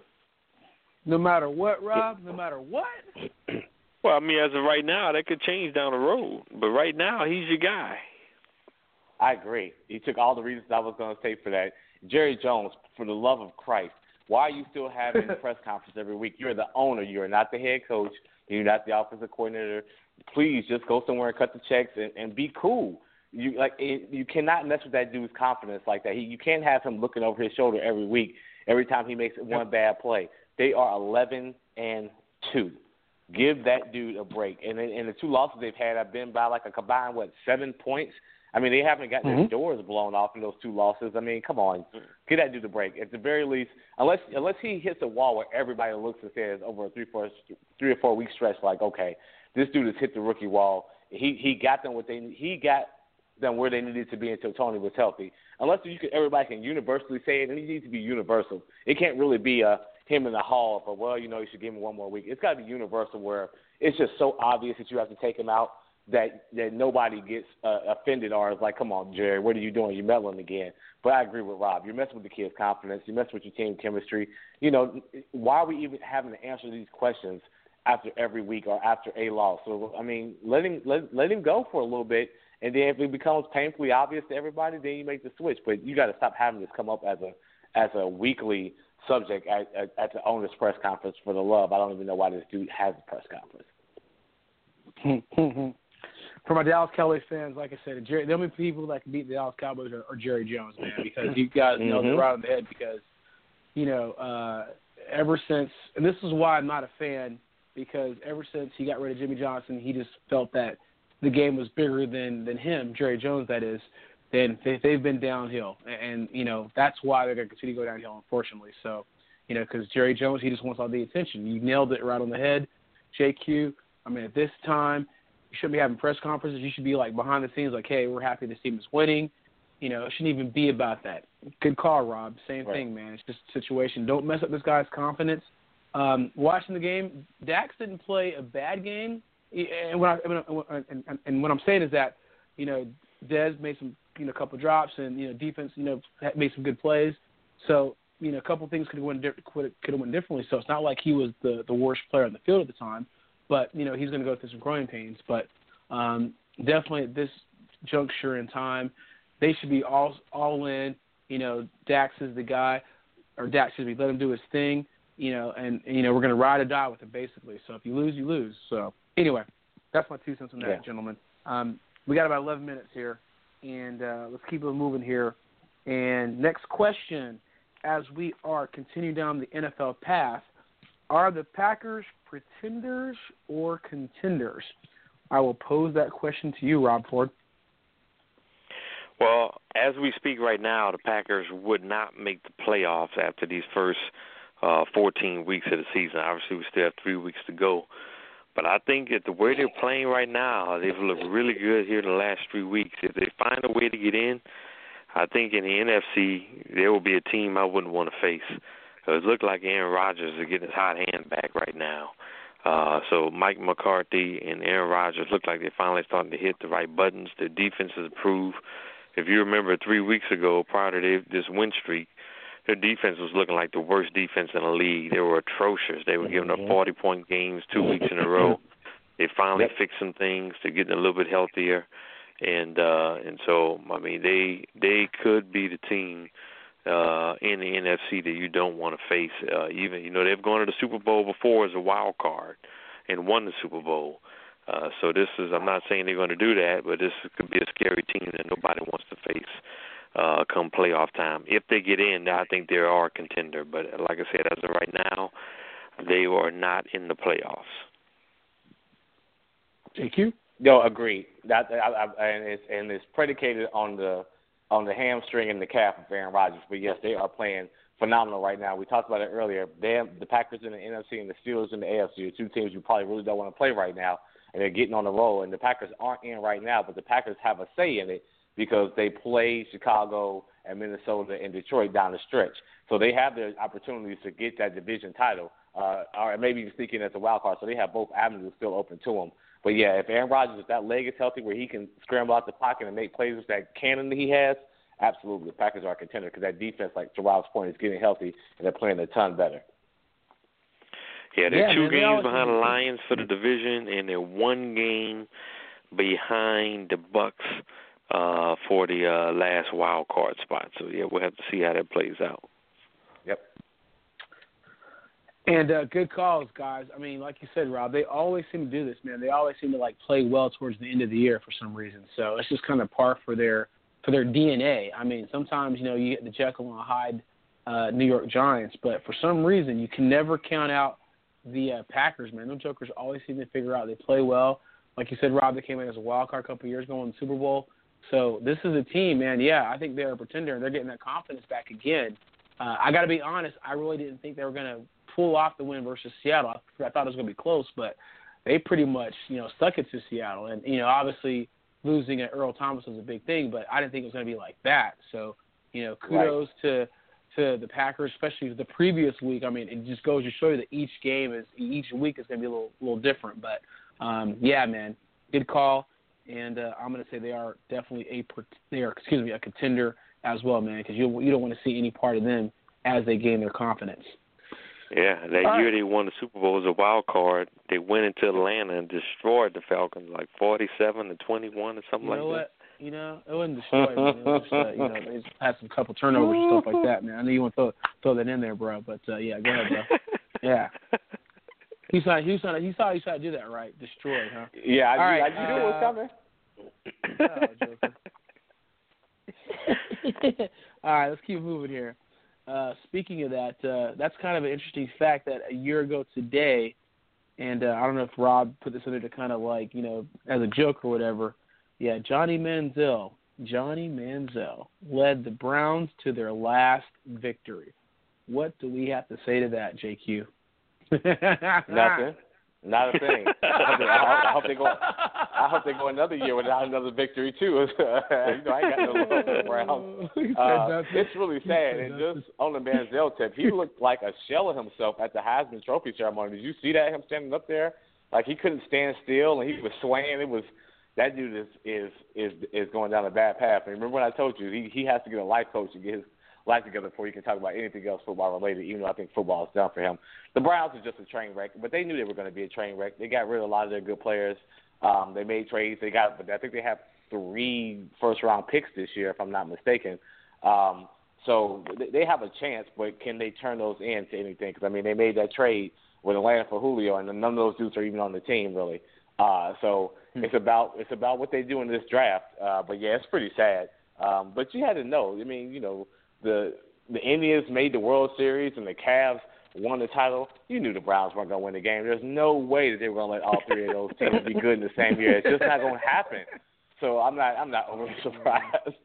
No matter what, Rob? No matter what? Well, I mean, as of right now, that could change down the road. But right now, he's your guy. I agree. He took all the reasons I was going to say for that. Jerry Jones, for the love of Christ, why are you still having a press conference every week? You're the owner. You're not the head coach. You're not the offensive coordinator. Please just go somewhere and cut the checks and, and be cool. You like it, you cannot mess with that dude's confidence like that. He, you can't have him looking over his shoulder every week, every time he makes one bad play. They are eleven and two. Give that dude a break. And and the two losses they've had have been by like a combined what seven points. I mean, they haven't got mm-hmm. their doors blown off in those two losses. I mean, come on, get that dude a break. At the very least, unless unless he hits a wall where everybody looks and says over a three four three or four week stretch, like, okay, this dude has hit the rookie wall. He he got them what they he got them where they needed to be until Tony was healthy. Unless you can, everybody can universally say it, and it needs to be universal. It can't really be a him in the hall for, well, you know, you should give him one more week. It's got to be universal where it's just so obvious that you have to take him out that that nobody gets uh, offended or is like, come on, Jerry, what are you doing? You're meddling again. But I agree with Rob. You're messing with the kid's confidence. You're messing with your team chemistry. You know, why are we even having to answer these questions after every week or after a loss? So, I mean, let him, let, let him go for a little bit, and then if it becomes painfully obvious to everybody, then you make the switch. But you got to stop having this come up as a as a weekly subject at, at, at the owner's press conference. For the love, I don't even know why this dude has a press conference. For my Dallas Cowboys fans, like I said, Jerry, the only people that can beat the Dallas Cowboys are, are Jerry Jones, man, because you guys know mm-hmm. they're right on the head because, you know, uh, ever since – and this is why I'm not a fan, because ever since he got rid of Jimmy Johnson, he just felt that the game was bigger than, than him, Jerry Jones, that is. Then they, they've been downhill. And, and, you know, that's why they're going to continue to go downhill, unfortunately. So, you know, because Jerry Jones, he just wants all the attention. You nailed it right on the head, J Q. I mean, at this time – you shouldn't be having press conferences. You should be, like, behind the scenes, like, hey, we're happy this team is winning. You know, it shouldn't even be about that. Good call, Rob. Same right. thing, man. It's just a situation. Don't mess up this guy's confidence. Um, watching the game, Dax didn't play a bad game. And what, I, and, and, and what I'm saying is that, you know, Dez made some, you know, a couple drops, and, you know, defense, you know, made some good plays. So, you know, a couple things could have went, could have went differently. So it's not like he was the, the worst player on the field at the time. But, you know, he's going to go through some growing pains. But um, definitely at this juncture in time, they should be all all in. You know, Dax is the guy, or Dax should be, let him do his thing, you know, and, you know, we're going to ride or die with him, basically. So if you lose, you lose. So anyway, that's my two cents on that, yeah. gentlemen. Um, we got about eleven minutes here, and uh, let's keep it moving here. And next question, as we are continuing down the N F L path, are the Packers pretenders or contenders? I will pose that question to you, Rob Ford. Well, as we speak right now, the Packers would not make the playoffs after these first uh, fourteen weeks of the season. Obviously, we still have three weeks to go. But I think that the way they're playing right now, they've looked really good here the last three weeks. If they find a way to get in, I think in the N F C, there will be a team I wouldn't want to face. It looked like Aaron Rodgers is getting his hot hand back right now. Uh, so Mike McCarthy and Aaron Rodgers look like they're finally starting to hit the right buttons. Their defense has improved. if you remember three weeks ago, prior to they, this win streak, their defense was looking like the worst defense in the league. They were atrocious. They were giving up forty-point games two weeks in a row. They finally yep. fixed some things to get a little bit healthier, and uh, and so I mean they they could be the team uh, in the N F C that you don't want to face. Uh, even you know they've gone to the Super Bowl before as a wild card and won the Super Bowl. Uh, so this is I'm not saying they're going to do that, but this could be a scary team that nobody wants to face uh, come playoff time. If they get in, I think they are a contender. But like I said, as of right now, they are not in the playoffs. J Q? No, agreed. That I, I, and it's and it's predicated on the on the hamstring and the calf of Aaron Rodgers. But yes, they are playing phenomenal right now. We talked about it earlier. They have the Packers in the N F C and the Steelers in the A F C, two teams you probably really don't want to play right now, and they're getting on the roll. And the Packers aren't in right now, but the Packers have a say in it because they play Chicago and Minnesota and Detroit down the stretch. So they have their opportunities to get that division title, uh, or maybe even sneak in as a wild card. So they have both avenues still open to them. But, yeah, if Aaron Rodgers, if that leg is healthy where he can scramble out the pocket and make plays with that cannon that he has, absolutely, the Packers are a contender because that defense, like to Rob's point, is getting healthy and they're playing a ton better. Yeah, they're yeah, two man, games behind the Lions for the division, and they're one game behind the Bucks uh, for the uh, last wild card spot. So, yeah, we'll have to see how that plays out. Yep. And uh, good calls, guys. I mean, like you said, Rob, they always seem to do this, man. They always seem to, like, play well towards the end of the year for some reason. So it's just kind of par for their for their D N A. I mean, sometimes, you know, you get the Jekyll and Hyde uh, New York Giants, but for some reason you can never count out the uh, Packers, man. Those jokers always seem to figure out they play well. Like you said, Rob, they came in as a wild card a couple of years ago in the Super Bowl. So this is a team, man, yeah, I think they're a pretender, and they're getting that confidence back again. Uh, I got to be honest, I really didn't think they were going to pull off the win versus Seattle. I, I thought it was going to be close, but they pretty much, you know, stuck it to Seattle. And, you know, obviously losing at Earl Thomas was a big thing, but I didn't think it was going to be like that. So, you know, kudos right. to to the Packers, especially the previous week. I mean, it just goes to show you that each game is each week is going to be a little little different. But um, yeah, man, good call. And uh, I'm going to say they are definitely a they are excuse me a contender as well, man, because you you don't want to see any part of them as they gain their confidence. Yeah, that All year right. they won the Super Bowl as a wild card. They went into Atlanta and destroyed the Falcons like forty-seven to twenty-one or something You know like what? that. You know, it wasn't destroyed. Man. It was just, uh, you know, they just had some couple turnovers and stuff like that, man. I know you want to throw, throw that in there, bro, but uh, yeah, go ahead, bro. Yeah. You saw, you saw, you saw, you saw do that, right? Destroyed, huh? Yeah, I, All knew, right, I knew uh, it was coming. Oh, all right, let's keep moving here. Uh, speaking of that, uh, that's kind of an interesting fact that a year ago today, and uh, I don't know if Rob put this in there to kind of like, you know, as a joke or whatever. Yeah, Johnny Manziel, Johnny Manziel led the Browns to their last victory. What do we have to say to that, J Q? Nothing. Not a thing. I, hope, I hope they go. I hope they go another year without another victory too. you know, I ain't got no love for the Browns. Uh, it's really sad. And just on the Manziel tip, he looked like a shell of himself at the Heisman Trophy ceremony. Did you see that? Him standing up there, like he couldn't stand still, and he was swaying. It was that dude is is is is going down a bad path. And remember when I told you he he has to get a life coach to get his life together before you can talk about anything else football related, even though I think football is done for him. The Browns are just a train wreck, but they knew they were going to be a train wreck. They got rid of a lot of their good players. Um, they made trades. They got, but I think they have three first-round picks this year, if I'm not mistaken. Um, so they have a chance, but can they turn those into anything? Because, I mean, they made that trade with Atlanta for Julio, and none of those dudes are even on the team, really. Uh, so hmm. it's about it's about what they do in this draft. Uh, but, yeah, it's pretty sad. Um, but you had to know. I mean, you know, the the Indians made the World Series and the Cavs won the title. You knew the Browns weren't going to win the game. There's no way that they were going to let all three of those teams be good in the same year. It's just not going to happen. So I'm not I'm not overly surprised.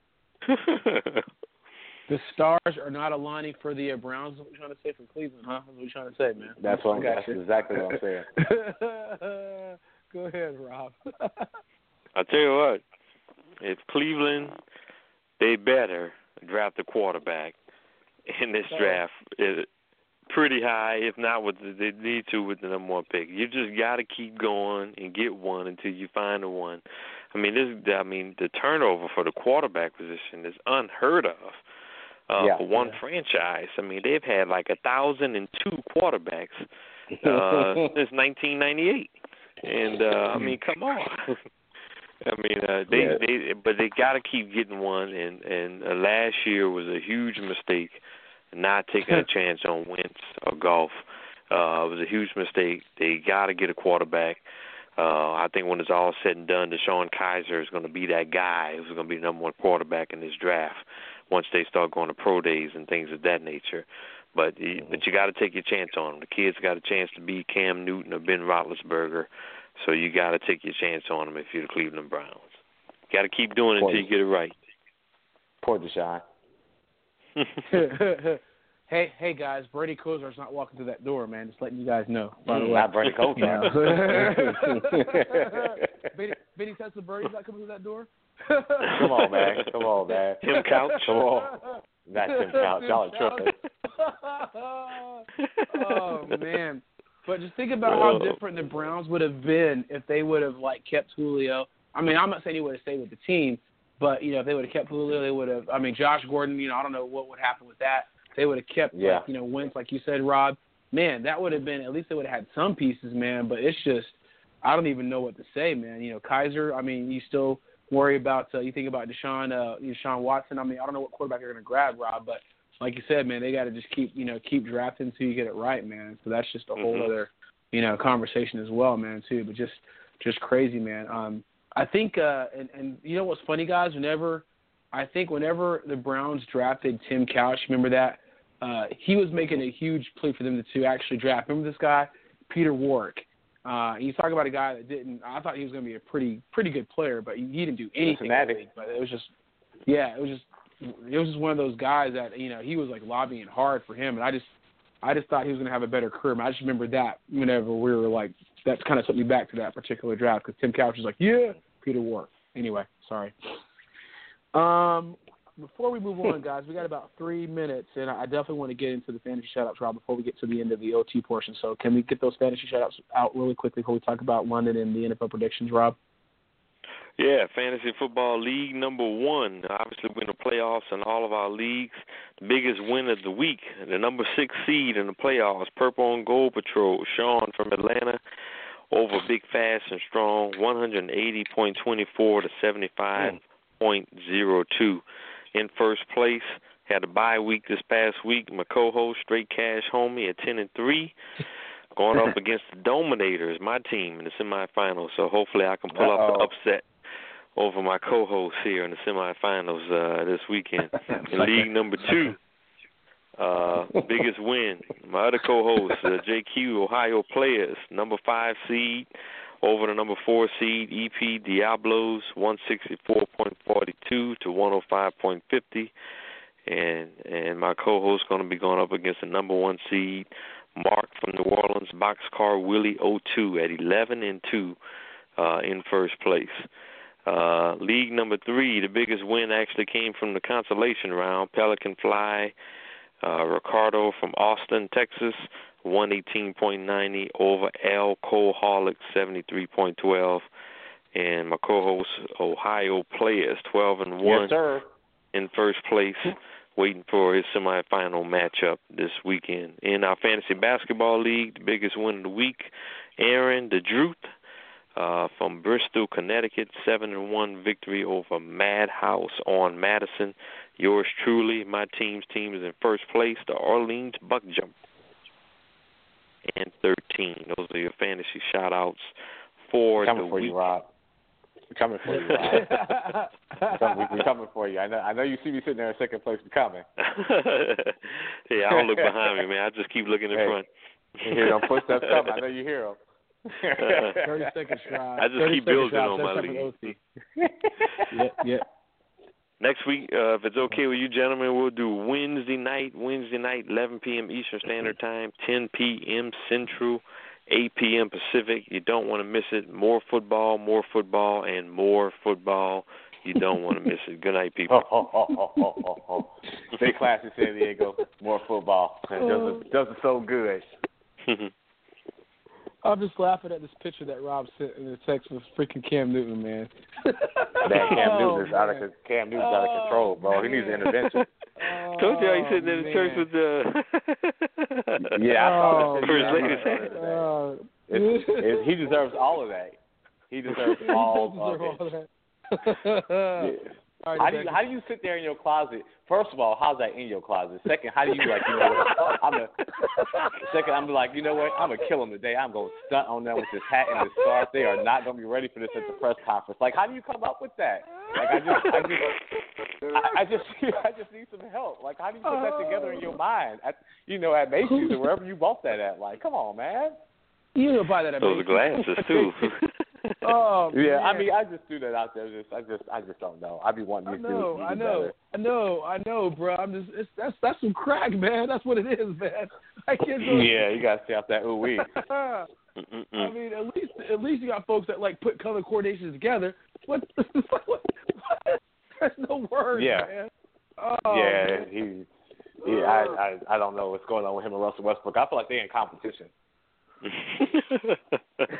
The stars are not aligning for the uh, Browns. What are you trying to say from Cleveland, huh? What are you trying to say, man? That's what I'm, that's exactly what I'm saying. Go ahead, Rob. I'll tell you what. If Cleveland, they better draft a quarterback in this draft. It, pretty high, if not what they need to with the number one pick. You just got to keep going and get one until you find the one. I mean, this. I mean, the turnover for the quarterback position is unheard of uh, yeah. for one yeah. franchise. I mean, they've had like a thousand and two quarterbacks uh, since nineteen ninety-eight, and uh, I mean, come on. I mean, uh, they, yeah. they, but they got to keep getting one. And and uh, last year was a huge mistake, not taking a chance on Wentz or Goff. Uh, it was a huge mistake. They got to get a quarterback. Uh, I think when it's all said and done, DeShone Kizer is going to be that guy who's going to be the number one quarterback in this draft once they start going to pro days and things of that nature. But mm-hmm. but you got to take your chance on them. The kids got a chance to be Cam Newton or Ben Roethlisberger, so you got to take your chance on them if you're the Cleveland Browns. Got to keep doing it Poor until you get it right. Poor DeShone. Hey, hey guys, Brady Kosar's not walking through that door, man. Just letting you guys know. By the way. Not Brady Kosar. Benny, Benny Testaverde not coming through that door? Come on, man. Come on, man. Tim Couch. Come on. Not Tim Couch. Y'all are tripping. Oh, man. But just think about how different the Browns would have been if they would have, like, kept Julio. I mean, I'm not saying he would have stayed with the team, but, you know, if they would have kept Julio, they would have – I mean, Josh Gordon, you know, I don't know what would happen with that. They would have kept, yeah. like, you know, Wentz, like you said, Rob. Man, that would have been – at least they would have had some pieces, man. But it's just – I don't even know what to say, man. You know, Kizer, I mean, you still worry about uh, – you think about Deshaun, uh, Deshaun Watson. I mean, I don't know what quarterback you're going to grab, Rob. But like you said, man, they got to just keep, you know, keep drafting until you get it right, man. So that's just a mm-hmm. whole other, you know, conversation as well, man, too. But just just crazy, man. Um, I think uh, – and, and you know what's funny, guys? Whenever – I think whenever the Browns drafted Tim Couch, remember that? Uh, he was making a huge plea for them to, to actually draft. Remember this guy, Peter Warrick? Uh, he's talking about a guy that didn't. I thought he was going to be a pretty pretty good player, but he, he didn't do anything. In the league, but it was just, yeah, it was just it was just one of those guys that, you know, he was like lobbying hard for him, and I just I just thought he was going to have a better career. I just remember that whenever we were like, that kind of took me back to that particular draft because Tim Couch was like, yeah, Peter Warrick. Anyway, sorry. Um. Before we move on, guys, we got about three minutes, and I definitely want to get into the fantasy shout-outs, Rob, before we get to the end of the O T portion. So can we get those fantasy shout-outs out really quickly before we talk about London and the N F L predictions, Rob? Yeah, Fantasy Football League number one. Obviously, we're in the playoffs in all of our leagues. The biggest win of the week, the number six seed in the playoffs, Purple and Gold Patrol, Sean from Atlanta, over Big Fast and Strong, one eighty point two four to seventy-five point oh two. In first place, had a bye week this past week. My co-host, Straight Cash Homie, at ten and three, going up against the Dominators, my team, in the semifinals. So hopefully I can pull Uh-oh. off the upset over my co-host here in the semifinals uh, this weekend. In league number two, uh, biggest win, my other co-host, uh, J Q Ohio Players, number five seed, over the number four seed, E P Diablos, one sixty-four point four two to one oh five point five oh. And and my co-host going to be going up against the number one seed, Mark from New Orleans, Boxcar Willie oh two at eleven and two uh, in first place. Uh, league number three, the biggest win actually came from the consolation round. Pelican Fly, uh, Ricardo from Austin, Texas, one eighteen point nine oh over Alcoholic, seventy-three point one two. And my co-host, Ohio Players, twelve and one yes, sir. in first place, waiting for his semifinal matchup this weekend. In our Fantasy Basketball League, the biggest win of the week, Aaron DeDruth uh, from Bristol, Connecticut, seven and one victory over Madhouse on Madison. Yours truly, my team's team is in first place, the Orleans Buck Jump. And thirteen. Those are your fantasy shout-outs for coming the for week. You, Rob. We're coming for you, Rob. we're, coming, we're coming for you. I know I know you see me sitting there in second place. We're coming. Yeah, I don't look behind me, man. I just keep looking in hey, front. You hear them footsteps coming. I know you hear them. uh, thirty seconds, Rob. I just keep building Rob. on my league. Yep, yep. Next week, uh, if it's okay with you gentlemen, we'll do Wednesday night, Wednesday night, eleven p.m. Eastern Standard Time, ten p.m. Central, eight p.m. Pacific. You don't want to miss it. More football, more football, and more football. You don't want to miss it. Good night, people. Oh, oh, oh, oh, oh, oh. Stay classy, San Diego. More football. It doesn't, doesn't so good. I'm just laughing at this picture that Rob sent in the text with freaking Cam Newton, man. Man, Cam oh, Newton is out of Cam Newton's oh, out of control, bro. Man. He needs an intervention. Oh, Told you how he sitting in the church with the yeah, I saw oh, that. First Lady. Oh. It's, it's, he deserves all of that. He deserves all of it. All that. yeah. Right, how do you how do you sit there in your closet? First of all, how's that in your closet? Second, how do you like? You know what? I'm a, second, I'm like, you know what? I'm gonna kill him today. I'm gonna stunt on them with this hat and this scarf. They are not gonna be ready for this at the press conference. Like, how do you come up with that? Like, I just, I just, I, I just, I just need some help. Like, how do you put that together in your mind? At, you know, at Macy's or wherever you bought that at. Like, come on, man. You don't buy that at Those Macy's. glasses too. Oh yeah, man. I mean, I just threw that out there. Just, I just, I just don't know. I be wanting these I know, dudes to I do know, better. I know, I know, bro. I'm just, it's, that's that's some crack, man. That's what it is, man. I can't go. Yeah, you gotta stay off that ooh wee. I mean, at least, at least you got folks that like put color coordinations together. What? what, what there's no words, yeah. man. Oh, yeah, man. he, he I, I, I don't know what's going on with him and Russell Westbrook. I feel like they're in competition. yeah,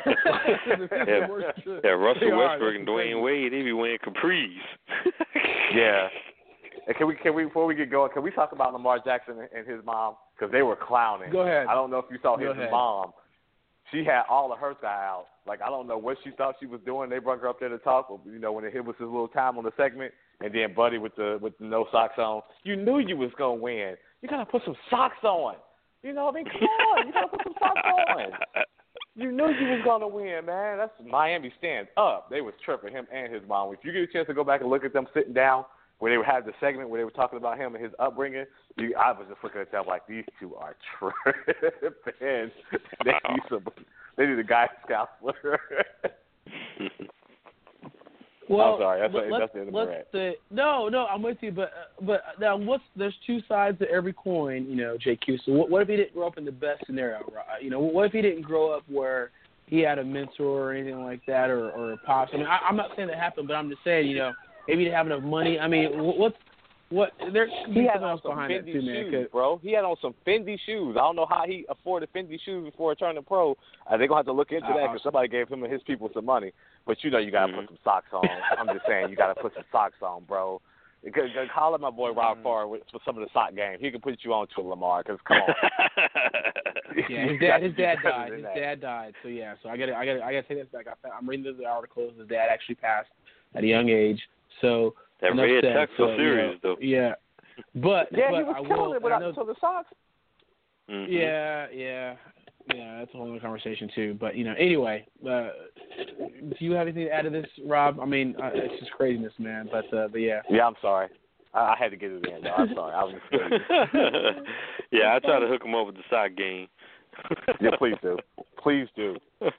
yeah, Russell Westbrook and Dwayne Wade, they be wearing capris. yeah. And can we, can we, before we get going, can we talk about Lamar Jackson and his mom? Because they were clowning. Go ahead. I don't know if you saw Go his ahead. mom. She had all of her thigh out. Like, I don't know what she thought she was doing. They brought her up there to talk. You know, when it was his little time on the segment, and then Buddy with the with the no socks on. You knew you was gonna win. You gotta put some socks on. You know what I mean? Come on, you gotta put some socks on. You knew you was gonna win, man. That's Miami stands up. They was tripping, him and his mom. If you get a chance to go back and look at them sitting down where they had the segment where they were talking about him and his upbringing, you, I was just looking at them like, these two are tripping. They need some. They need a guidance counselor. Well, I'm sorry. That's, let, that's the end of let's the rant. say, no, no, I'm with you, but uh, but now what's there's two sides to every coin, you know, J Q. So what, what if he didn't grow up in the best scenario? Right? You know, what if he didn't grow up where he had a mentor or anything like that, or or a pops? I mean, I, I'm not saying that happened, but I'm just saying, you know, maybe he didn't have enough money. I mean, what's what? There could be he had something on else some behind Fendi that too, man. shoes, bro. He had on some Fendi shoes. I don't know how he afforded Fendi shoes before turning pro. Uh, they're going to have to look into that because somebody gave him and his people some money. But, you know, you got to mm-hmm. put some socks on. I'm just saying, you got to put some socks on, bro. Call up my boy Rob Farr for some of the sock game. He can put you on to Lamar because, come on. Yeah, his dad, his dad died. His dad died. So, yeah, so I got to I gotta, I gotta take this back. I, I'm reading the articles. His dad actually passed at a young age. So, that red tuck's so serious, you know, though. Yeah. But, yeah, but he was I killing will, it without know, the socks. Mm-hmm. Yeah, yeah, yeah. That's a whole other conversation too. But you know, anyway, uh, do you have anything to add to this, Rob? I mean, uh, it's just craziness, man. But, uh, but yeah. Yeah, I'm sorry. I, I had to get it in. No, I'm sorry. I was yeah, I try to hook him up with the sock game. Yeah, please do. Please do.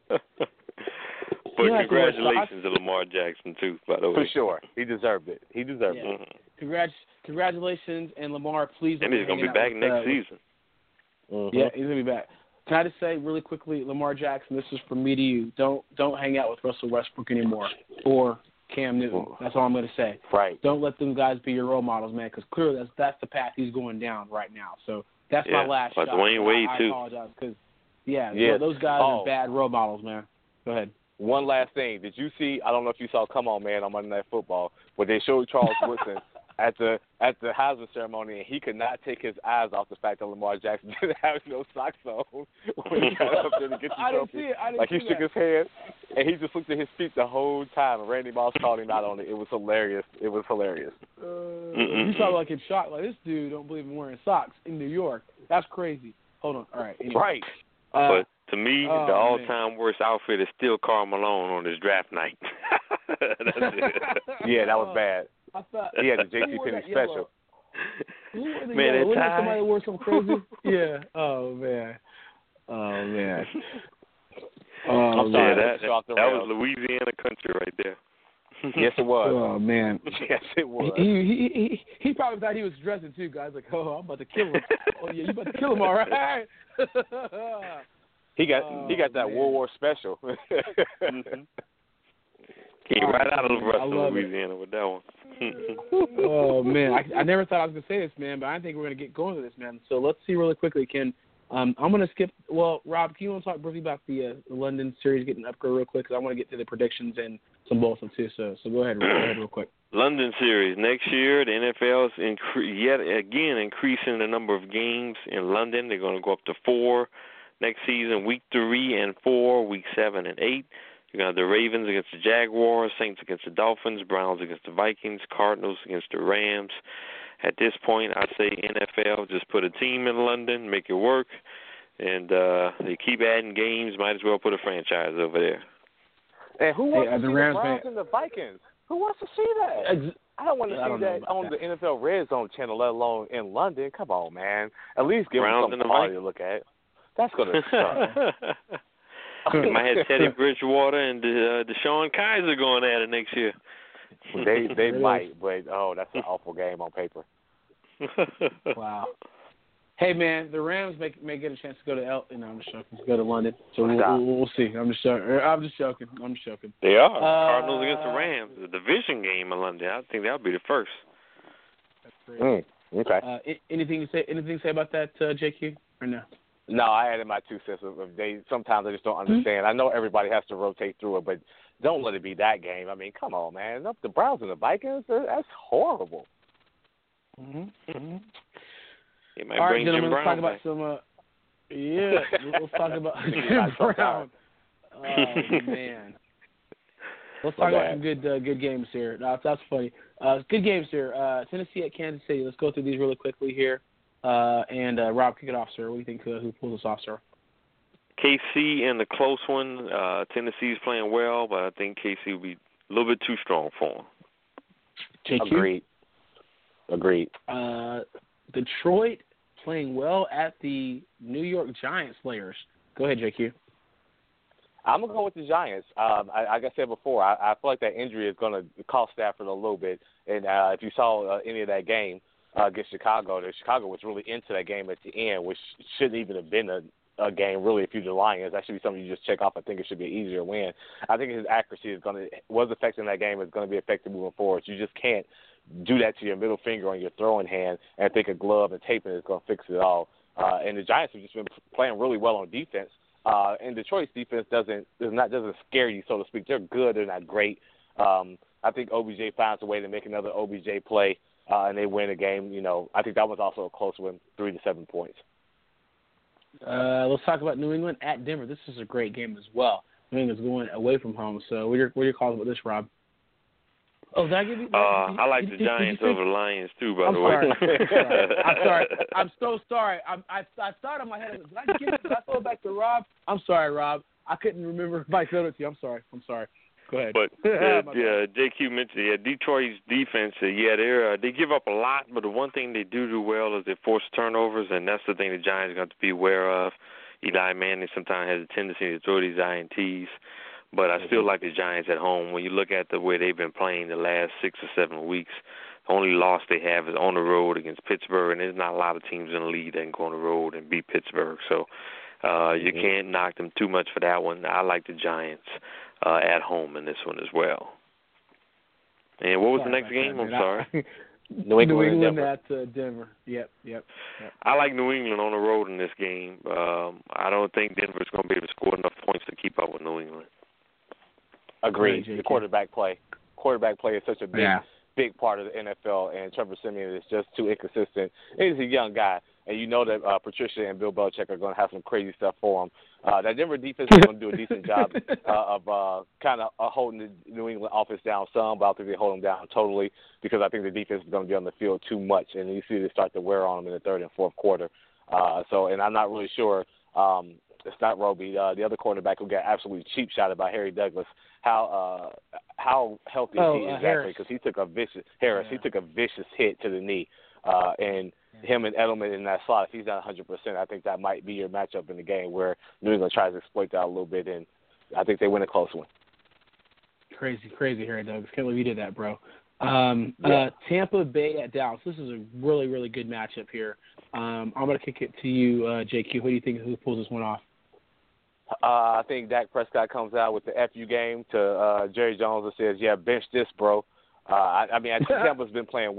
But yeah, congratulations to Lamar Jackson too, by the way. For sure, he deserved it. He deserved yeah. it. Congrats, congratulations, and Lamar, please. And he's gonna be back with, next uh, season. Mm-hmm. Yeah, he's gonna be back. Can I just say really quickly, Lamar Jackson, this is from me to you. Don't don't hang out with Russell Westbrook anymore or Cam Newton. That's all I'm gonna say. Right. Don't let them guys be your role models, man, because clearly that's that's the path he's going down right now. So that's yeah, my last but shot. Dwayne Wade I, I too. apologize because yeah, yeah, those guys oh. are bad role models, man. Go ahead. One last thing. Did you see, I don't know if you saw Come On Man on Monday Night Football, where they showed Charles Woodson at the at the Heisman ceremony, and he could not take his eyes off the fact that Lamar Jackson didn't have no socks on when he got up there to get the I trophy. didn't see it. I didn't like, see he shook that. his head, and he just looked at his feet the whole time, and Randy Moss called him out on it. It was hilarious. It was hilarious. Uh, he's probably like in shock. Like, this dude don't believe in wearing socks in New York. That's crazy. Hold on. All right. Anyway. Right. Uh, but to me, oh, the all-time man. worst outfit is still Karl Malone on his draft night. That's it. Yeah, that was bad. I thought, he had the J C Penney special. Man, yellow? that tie. Somebody wore something crazy. Yeah. Oh man. Oh man. Oh, I'm sorry. Yeah, that, that, that was Louisiana country right there. Yes, it was. Oh man. Yes, it was. He he he, he probably thought he was dressing too, guys. Like, oh, I'm about to kill him. Oh yeah, you about to kill him, all right? He got oh, he got that man. World War special. Mm-hmm. Came right out of Russell, Louisiana with that one. Oh man, I, I never thought I was gonna say this, man, but I think we're gonna get going with this, man. So let's see really quickly. Can Um, I'm going to skip. Well, Rob, can you want to talk briefly about the, uh, the London series getting upgrade real quick? Because I want to get to the predictions and some balls too. So, so go ahead, go ahead, real quick. London series next year. The N F L is incre- yet again increasing the number of games in London. They're going to go up to four next season. Week three and four, week seven and eight. You're going to have the Ravens against the Jaguars, Saints against the Dolphins, Browns against the Vikings, Cardinals against the Rams. At this point, I say N F L, just put a team in London, make it work, and uh, they keep adding games. Might as well put a franchise over there. And who wants Hey, to the see Rams the Browns fan- and the Vikings? Who wants to see that? I don't want to I see don't know that about on that. the N F L Red Zone channel, let alone in London. Come on, man. At least give Browns them and some the quality Vikings. to look at. That's going to suck. You might have Teddy Bridgewater and uh, Deshaun Kaiser going at it next year. They they It might, but, oh, that's an awful game on paper. Wow. Hey man, the Rams may may get a chance to go to El. You know, I'm just joking. To go to London, so we'll, Stop. we'll, we'll see. I'm just joking. I'm just joking. I'm just joking. They are. Uh, Cardinals against the Rams. The division game in London. I think that'll be the first. That's great. Mm, okay. Uh, a- anything to say? Anything to say about that, uh, J Q? Or no? No, I added my two cents. Of, of they sometimes I just don't understand. I know everybody has to rotate through it, but don't let it be that game. I mean, come on, man. The Browns and the Vikings, that's horrible. Mm-hmm. Mm-hmm. It might All right, bring Jim gentlemen, let's Brown talk about back. some. Uh, yeah, let's talk about Jim Not so Brown. Oh man. Let's My talk about bad. some good uh, good games here. No, that's funny. Uh, good games here. Uh, Tennessee at Kansas City. Let's go through these really quickly here. Uh, and uh, Rob, kick it off, sir. What do you think? Uh, who pulls this off, sir? K C in the close one. Uh, Tennessee's playing well, but I think K C will be a little bit too strong for them. J Q? Agreed. Agreed. Uh, Detroit playing well at the New York Giants players. Go ahead, J Q. I'm gonna go with the Giants. Um, I, like I said before, I, I feel like that injury is gonna cost Stafford a little bit. And uh, if you saw uh, any of that game uh, against Chicago, the Chicago was really into that game at the end, which shouldn't even have been a, a game really. If you're the Lions, that should be something you just check off. I think it should be an easier win. I think his accuracy is gonna was affecting that game. Is going to be affected moving forward. You just can't do that to your middle finger on your throwing hand and think a glove and taping is going to fix it all. Uh, and the Giants have just been playing really well on defense. Uh, and Detroit's defense doesn't is not doesn't scare you, so to speak. They're good. They're not great. Um, I think O B J finds a way to make another O B J play, uh, and they win a game. You know, I think that was also a close one, three to seven points. Uh, let's talk about New England at Denver. This is a great game as well. New England's going away from home. So what are your, what are your calls about this, Rob? Oh, did I give you? Uh, I like did, the did, Giants did you over the Lions too. By I'm the way, sorry. I'm sorry. I'm sorry. I'm so sorry. I'm, I I thought in my head, did I give it? Did I throw it back to Rob? I'm sorry, Rob. I couldn't remember if I threw it to you. I'm sorry. I'm sorry. Go ahead. But My uh, bad. yeah, J Q mentioned yeah, Detroit's defense. Uh, yeah, they uh, they give up a lot, but the one thing they do do well is they force turnovers, and that's the thing the Giants got to be aware of. Eli Manning sometimes has a tendency to throw these I N Ts, but I still like the Giants at home. When you look at the way they've been playing the last six or seven weeks, the only loss they have is on the road against Pittsburgh, and there's not a lot of teams in the league that can go on the road and beat Pittsburgh. So uh, you Mm-hmm. can't knock them too much for that one. I like the Giants uh, at home in this one as well. And what was Sorry the next about game? that, I'm man. sorry. I- New England, New and England Denver. at uh, Denver. Yep, yep, yep. I like New England on the road in this game. Um, I don't think Denver's going to be able to score enough points to keep up with New England. Agreed. J K. The quarterback play. Quarterback play is such a big, Yeah. big part of the N F L, and Trevor Siemian is just too inconsistent. He's a young guy, and you know that uh, Patricia and Bill Belichick are going to have some crazy stuff for him. Uh, that Denver defense is going to do a decent job uh, of uh, kind of uh, holding the New England offense down some, but I don't think they hold them down totally because I think the defense is going to be on the field too much, and you see they start to wear on them in the third and fourth quarter. Uh, so, and I'm not really sure. Um, it's not Roby, uh, the other quarterback who got absolutely cheap shotted by Harry Douglas. How uh, how healthy Oh, is he uh, exactly? Harris. Because he took a vicious Harris. Yeah. He took a vicious hit to the knee, uh, and him and Edelman in that slot. If he's not one hundred percent, I think that might be your matchup in the game where New England tries to exploit that a little bit, and I think they win a close one. Crazy, crazy, Harry Douglas. Can't believe you did that, bro. Um, Yeah. uh, Tampa Bay at Dallas. This is a really, really good matchup here. Um, I'm going to kick it to you, uh, J Q. Who do you think who pulls this one off? Uh, I think Dak Prescott comes out with the F U game to uh, Jerry Jones and says, "Yeah, bench this, bro." Uh, I, I mean, I think Tampa's been playing well.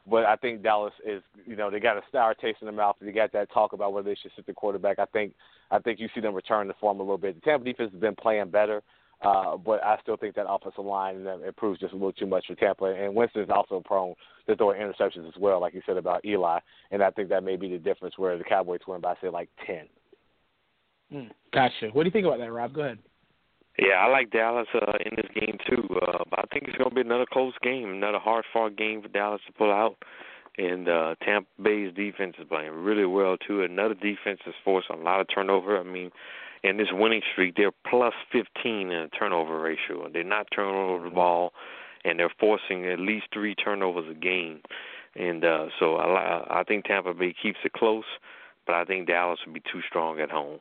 But I think Dallas is, you know, they got a sour taste in their mouth. They got that talk about whether they should sit the quarterback. I think I think you see them return to form a little bit. The Tampa defense has been playing better, uh, but I still think that offensive line improves just a little too much for Tampa. And Winston's also prone to throwing interceptions as well, like you said about Eli. And I think that may be the difference where the Cowboys win by, say, like ten. Mm, gotcha. What do you think about that, Rob? Go ahead. Yeah, I like Dallas uh, in this game too. Uh, but I think it's going to be another close game, another hard-fought game for Dallas to pull out. And uh, Tampa Bay's defense is playing really well too. Another defense is forcing a lot of turnover. I mean, in this winning streak, they're plus fifteen in a turnover ratio. They're not turning over the ball, and they're forcing at least three turnovers a game. And uh, so I, I think Tampa Bay keeps it close, but I think Dallas will be too strong at home.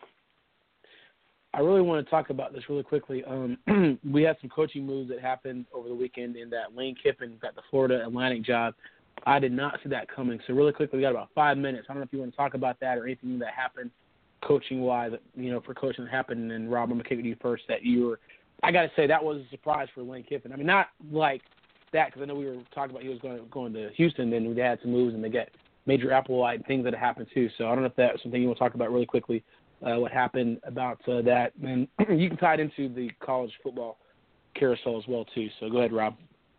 I really want to talk about this really quickly. Um, we had some coaching moves that happened over the weekend in that Lane Kiffin got the Florida Atlantic job. I did not see that coming. So really quickly, we got about five minutes. I don't know if you want to talk about that or anything that happened coaching-wise, you know, for coaching that happened. And, Rob, I'm going to kick it to you first that you were – I got to say that was a surprise for Lane Kiffin. I mean, not like that because I know we were talking about he was going to, going to Houston, then we had some moves and they got major Applewhite and things that happened too. So I don't know if that's something you want to talk about really quickly. Uh, what happened about uh, that. And you can tie it into the college football carousel as well, too. So go ahead, Rob.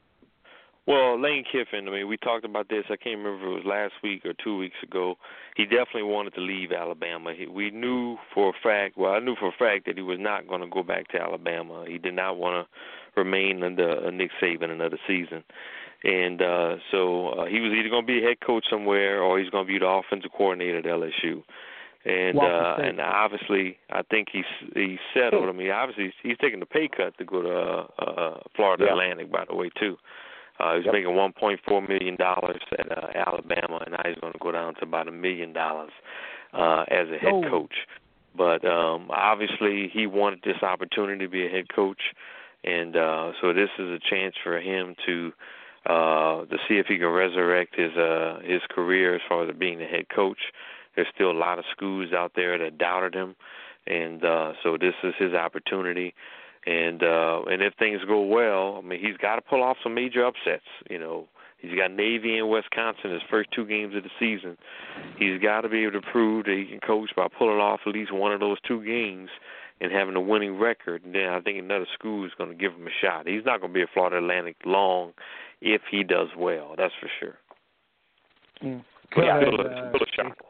Well, Lane Kiffin, I mean, we talked about this. I can't remember if it was last week or two weeks ago. He definitely wanted to leave Alabama. He, we knew for a fact, well, I knew for a fact that he was not going to go back to Alabama. He did not want to remain under uh, Nick Saban another season. And uh, so uh, he was either going to be a head coach somewhere or he's going to be the offensive coordinator at L S U. And uh, and obviously, I think he's he's settled. I mean, obviously, he's, he's taking the pay cut to go to uh, uh, Florida yeah. Atlantic, by the way, too. Uh, he's yep. making one point four million dollars at uh, Alabama, and now he's going to go down to about a million dollars uh, as a head oh. coach. But um, obviously, he wanted this opportunity to be a head coach, and uh, so this is a chance for him to uh, to see if he can resurrect his uh, his career as far as being a head coach. There's still a lot of schools out there that doubted him, and uh, so this is his opportunity. And uh, and if things go well, I mean, he's got to pull off some major upsets. You know, he's got Navy and Wisconsin his first two games of the season. He's got to be able to prove that he can coach by pulling off at least one of those two games and having a winning record. And then I think another school is going to give him a shot. He's not going to be a Florida Atlantic long if he does well. That's for sure. Mm. Yeah, still, a, still a shot.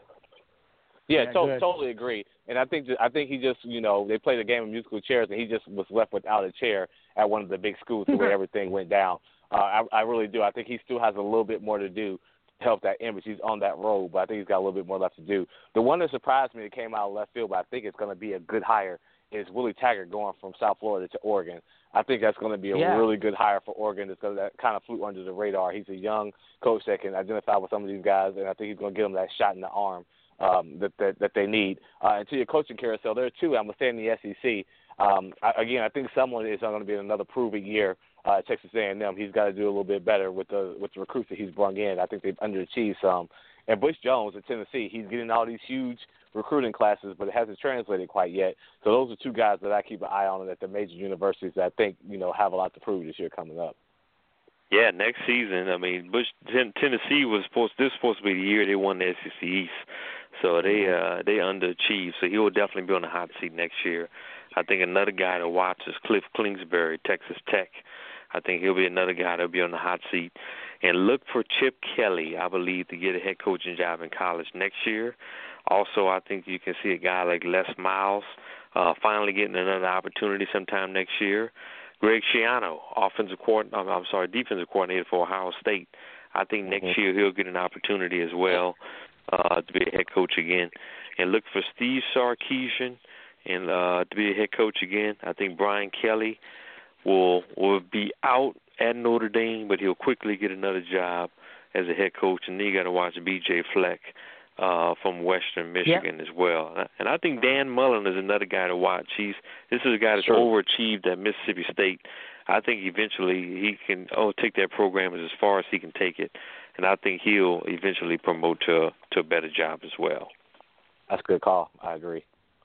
Yeah, yeah to- totally agree. And I think I think he just, you know, they played a game of musical chairs, and he just was left without a chair at one of the big schools the way everything went down. Uh, I, I really do. I think he still has a little bit more to do to help that image. He's on that road, but I think he's got a little bit more left to do. The one that surprised me that came out of left field, but I think it's going to be a good hire, is Willie Taggart going from South Florida to Oregon. I think that's going to be a yeah. really good hire for Oregon. It's going to kind of flew under the radar. He's a young coach that can identify with some of these guys, and I think he's going to give them that shot in the arm um, that, that that they need. Uh, and to your coaching carousel, there are two. I'm going to stay in the S E C. Um, I, again, I think someone is going to be another proving year uh, at Texas A and M. He's got to do a little bit better with the with the recruits that he's brought in. I think they've underachieved some. And Butch Jones at Tennessee, he's getting all these huge recruiting classes, but it hasn't translated quite yet. So those are two guys that I keep an eye on at the major universities that I think, you know, have a lot to prove this year coming up. Yeah, next season. I mean, Bush Tennessee was supposed. This was supposed to be the year they won the S E C East, so they uh, they underachieved. So he will definitely be on the hot seat next year. I think another guy to watch is Cliff Kingsbury, Texas Tech. I think he'll be another guy that'll be on the hot seat. And look for Chip Kelly, I believe, to get a head coaching job in college next year. Also, I think you can see a guy like Les Miles uh, finally getting another opportunity sometime next year. Greg Schiano, offensive coordinator, I'm sorry, defensive coordinator for Ohio State. I think next mm-hmm. year he'll get an opportunity as well uh, to be a head coach again. And look for Steve Sarkisian and uh, to be a head coach again. I think Brian Kelly will will be out at Notre Dame, but he'll quickly get another job as a head coach. And then you got to watch B J Fleck uh, from Western Michigan yep. as well. And I think Dan Mullen is another guy to watch. He's this is a guy that's sure. overachieved at Mississippi State. I think eventually he can oh take that program as far as he can take it, and I think he'll eventually promote to to a better job as well. That's a good call. I agree.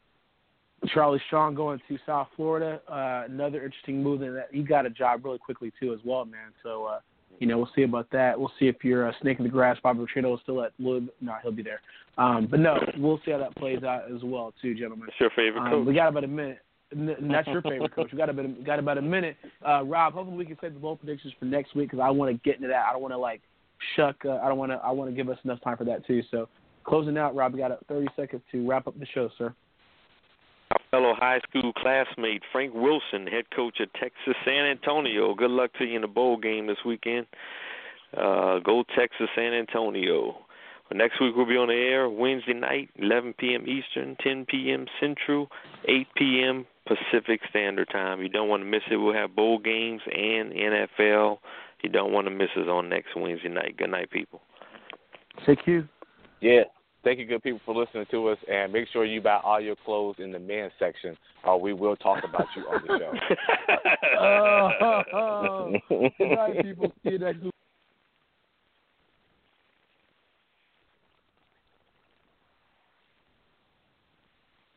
Charlie Strong going to South Florida. Uh, another interesting move in that he got a job really quickly too as well, man. So uh, You know, we'll see about that. We'll see if you're a snake in the grass. Bobby Petrino is still at Louisville. No, he'll be there. Um, but no, we'll see how that plays out as well, too, gentlemen. That's your favorite um, coach. We got about a minute. And that's your favorite coach. We got about got about a minute. Uh, Rob, hopefully we can save the bowl predictions for next week because I want to get into that. I don't want to like shuck. Uh, I don't want to. I want to give us enough time for that too. So closing out, Rob, we got thirty seconds to wrap up the show, sir. Our fellow high school classmate Frank Wilson, head coach at Texas San Antonio. Good luck to you in the bowl game this weekend. Uh, go Texas San Antonio. Next week we'll be on the air Wednesday night, eleven p.m. Eastern, ten p.m. Central, eight p.m. Pacific Standard Time. You don't want to miss it. We'll have bowl games and N F L. You don't want to miss us on next Wednesday night. Good night, people. Thank you. Yeah. Thank you, good people, for listening to us. And make sure you buy all your clothes in the men's section, or we will talk about you on the show. oh, oh, oh. Good night, people. See you next week.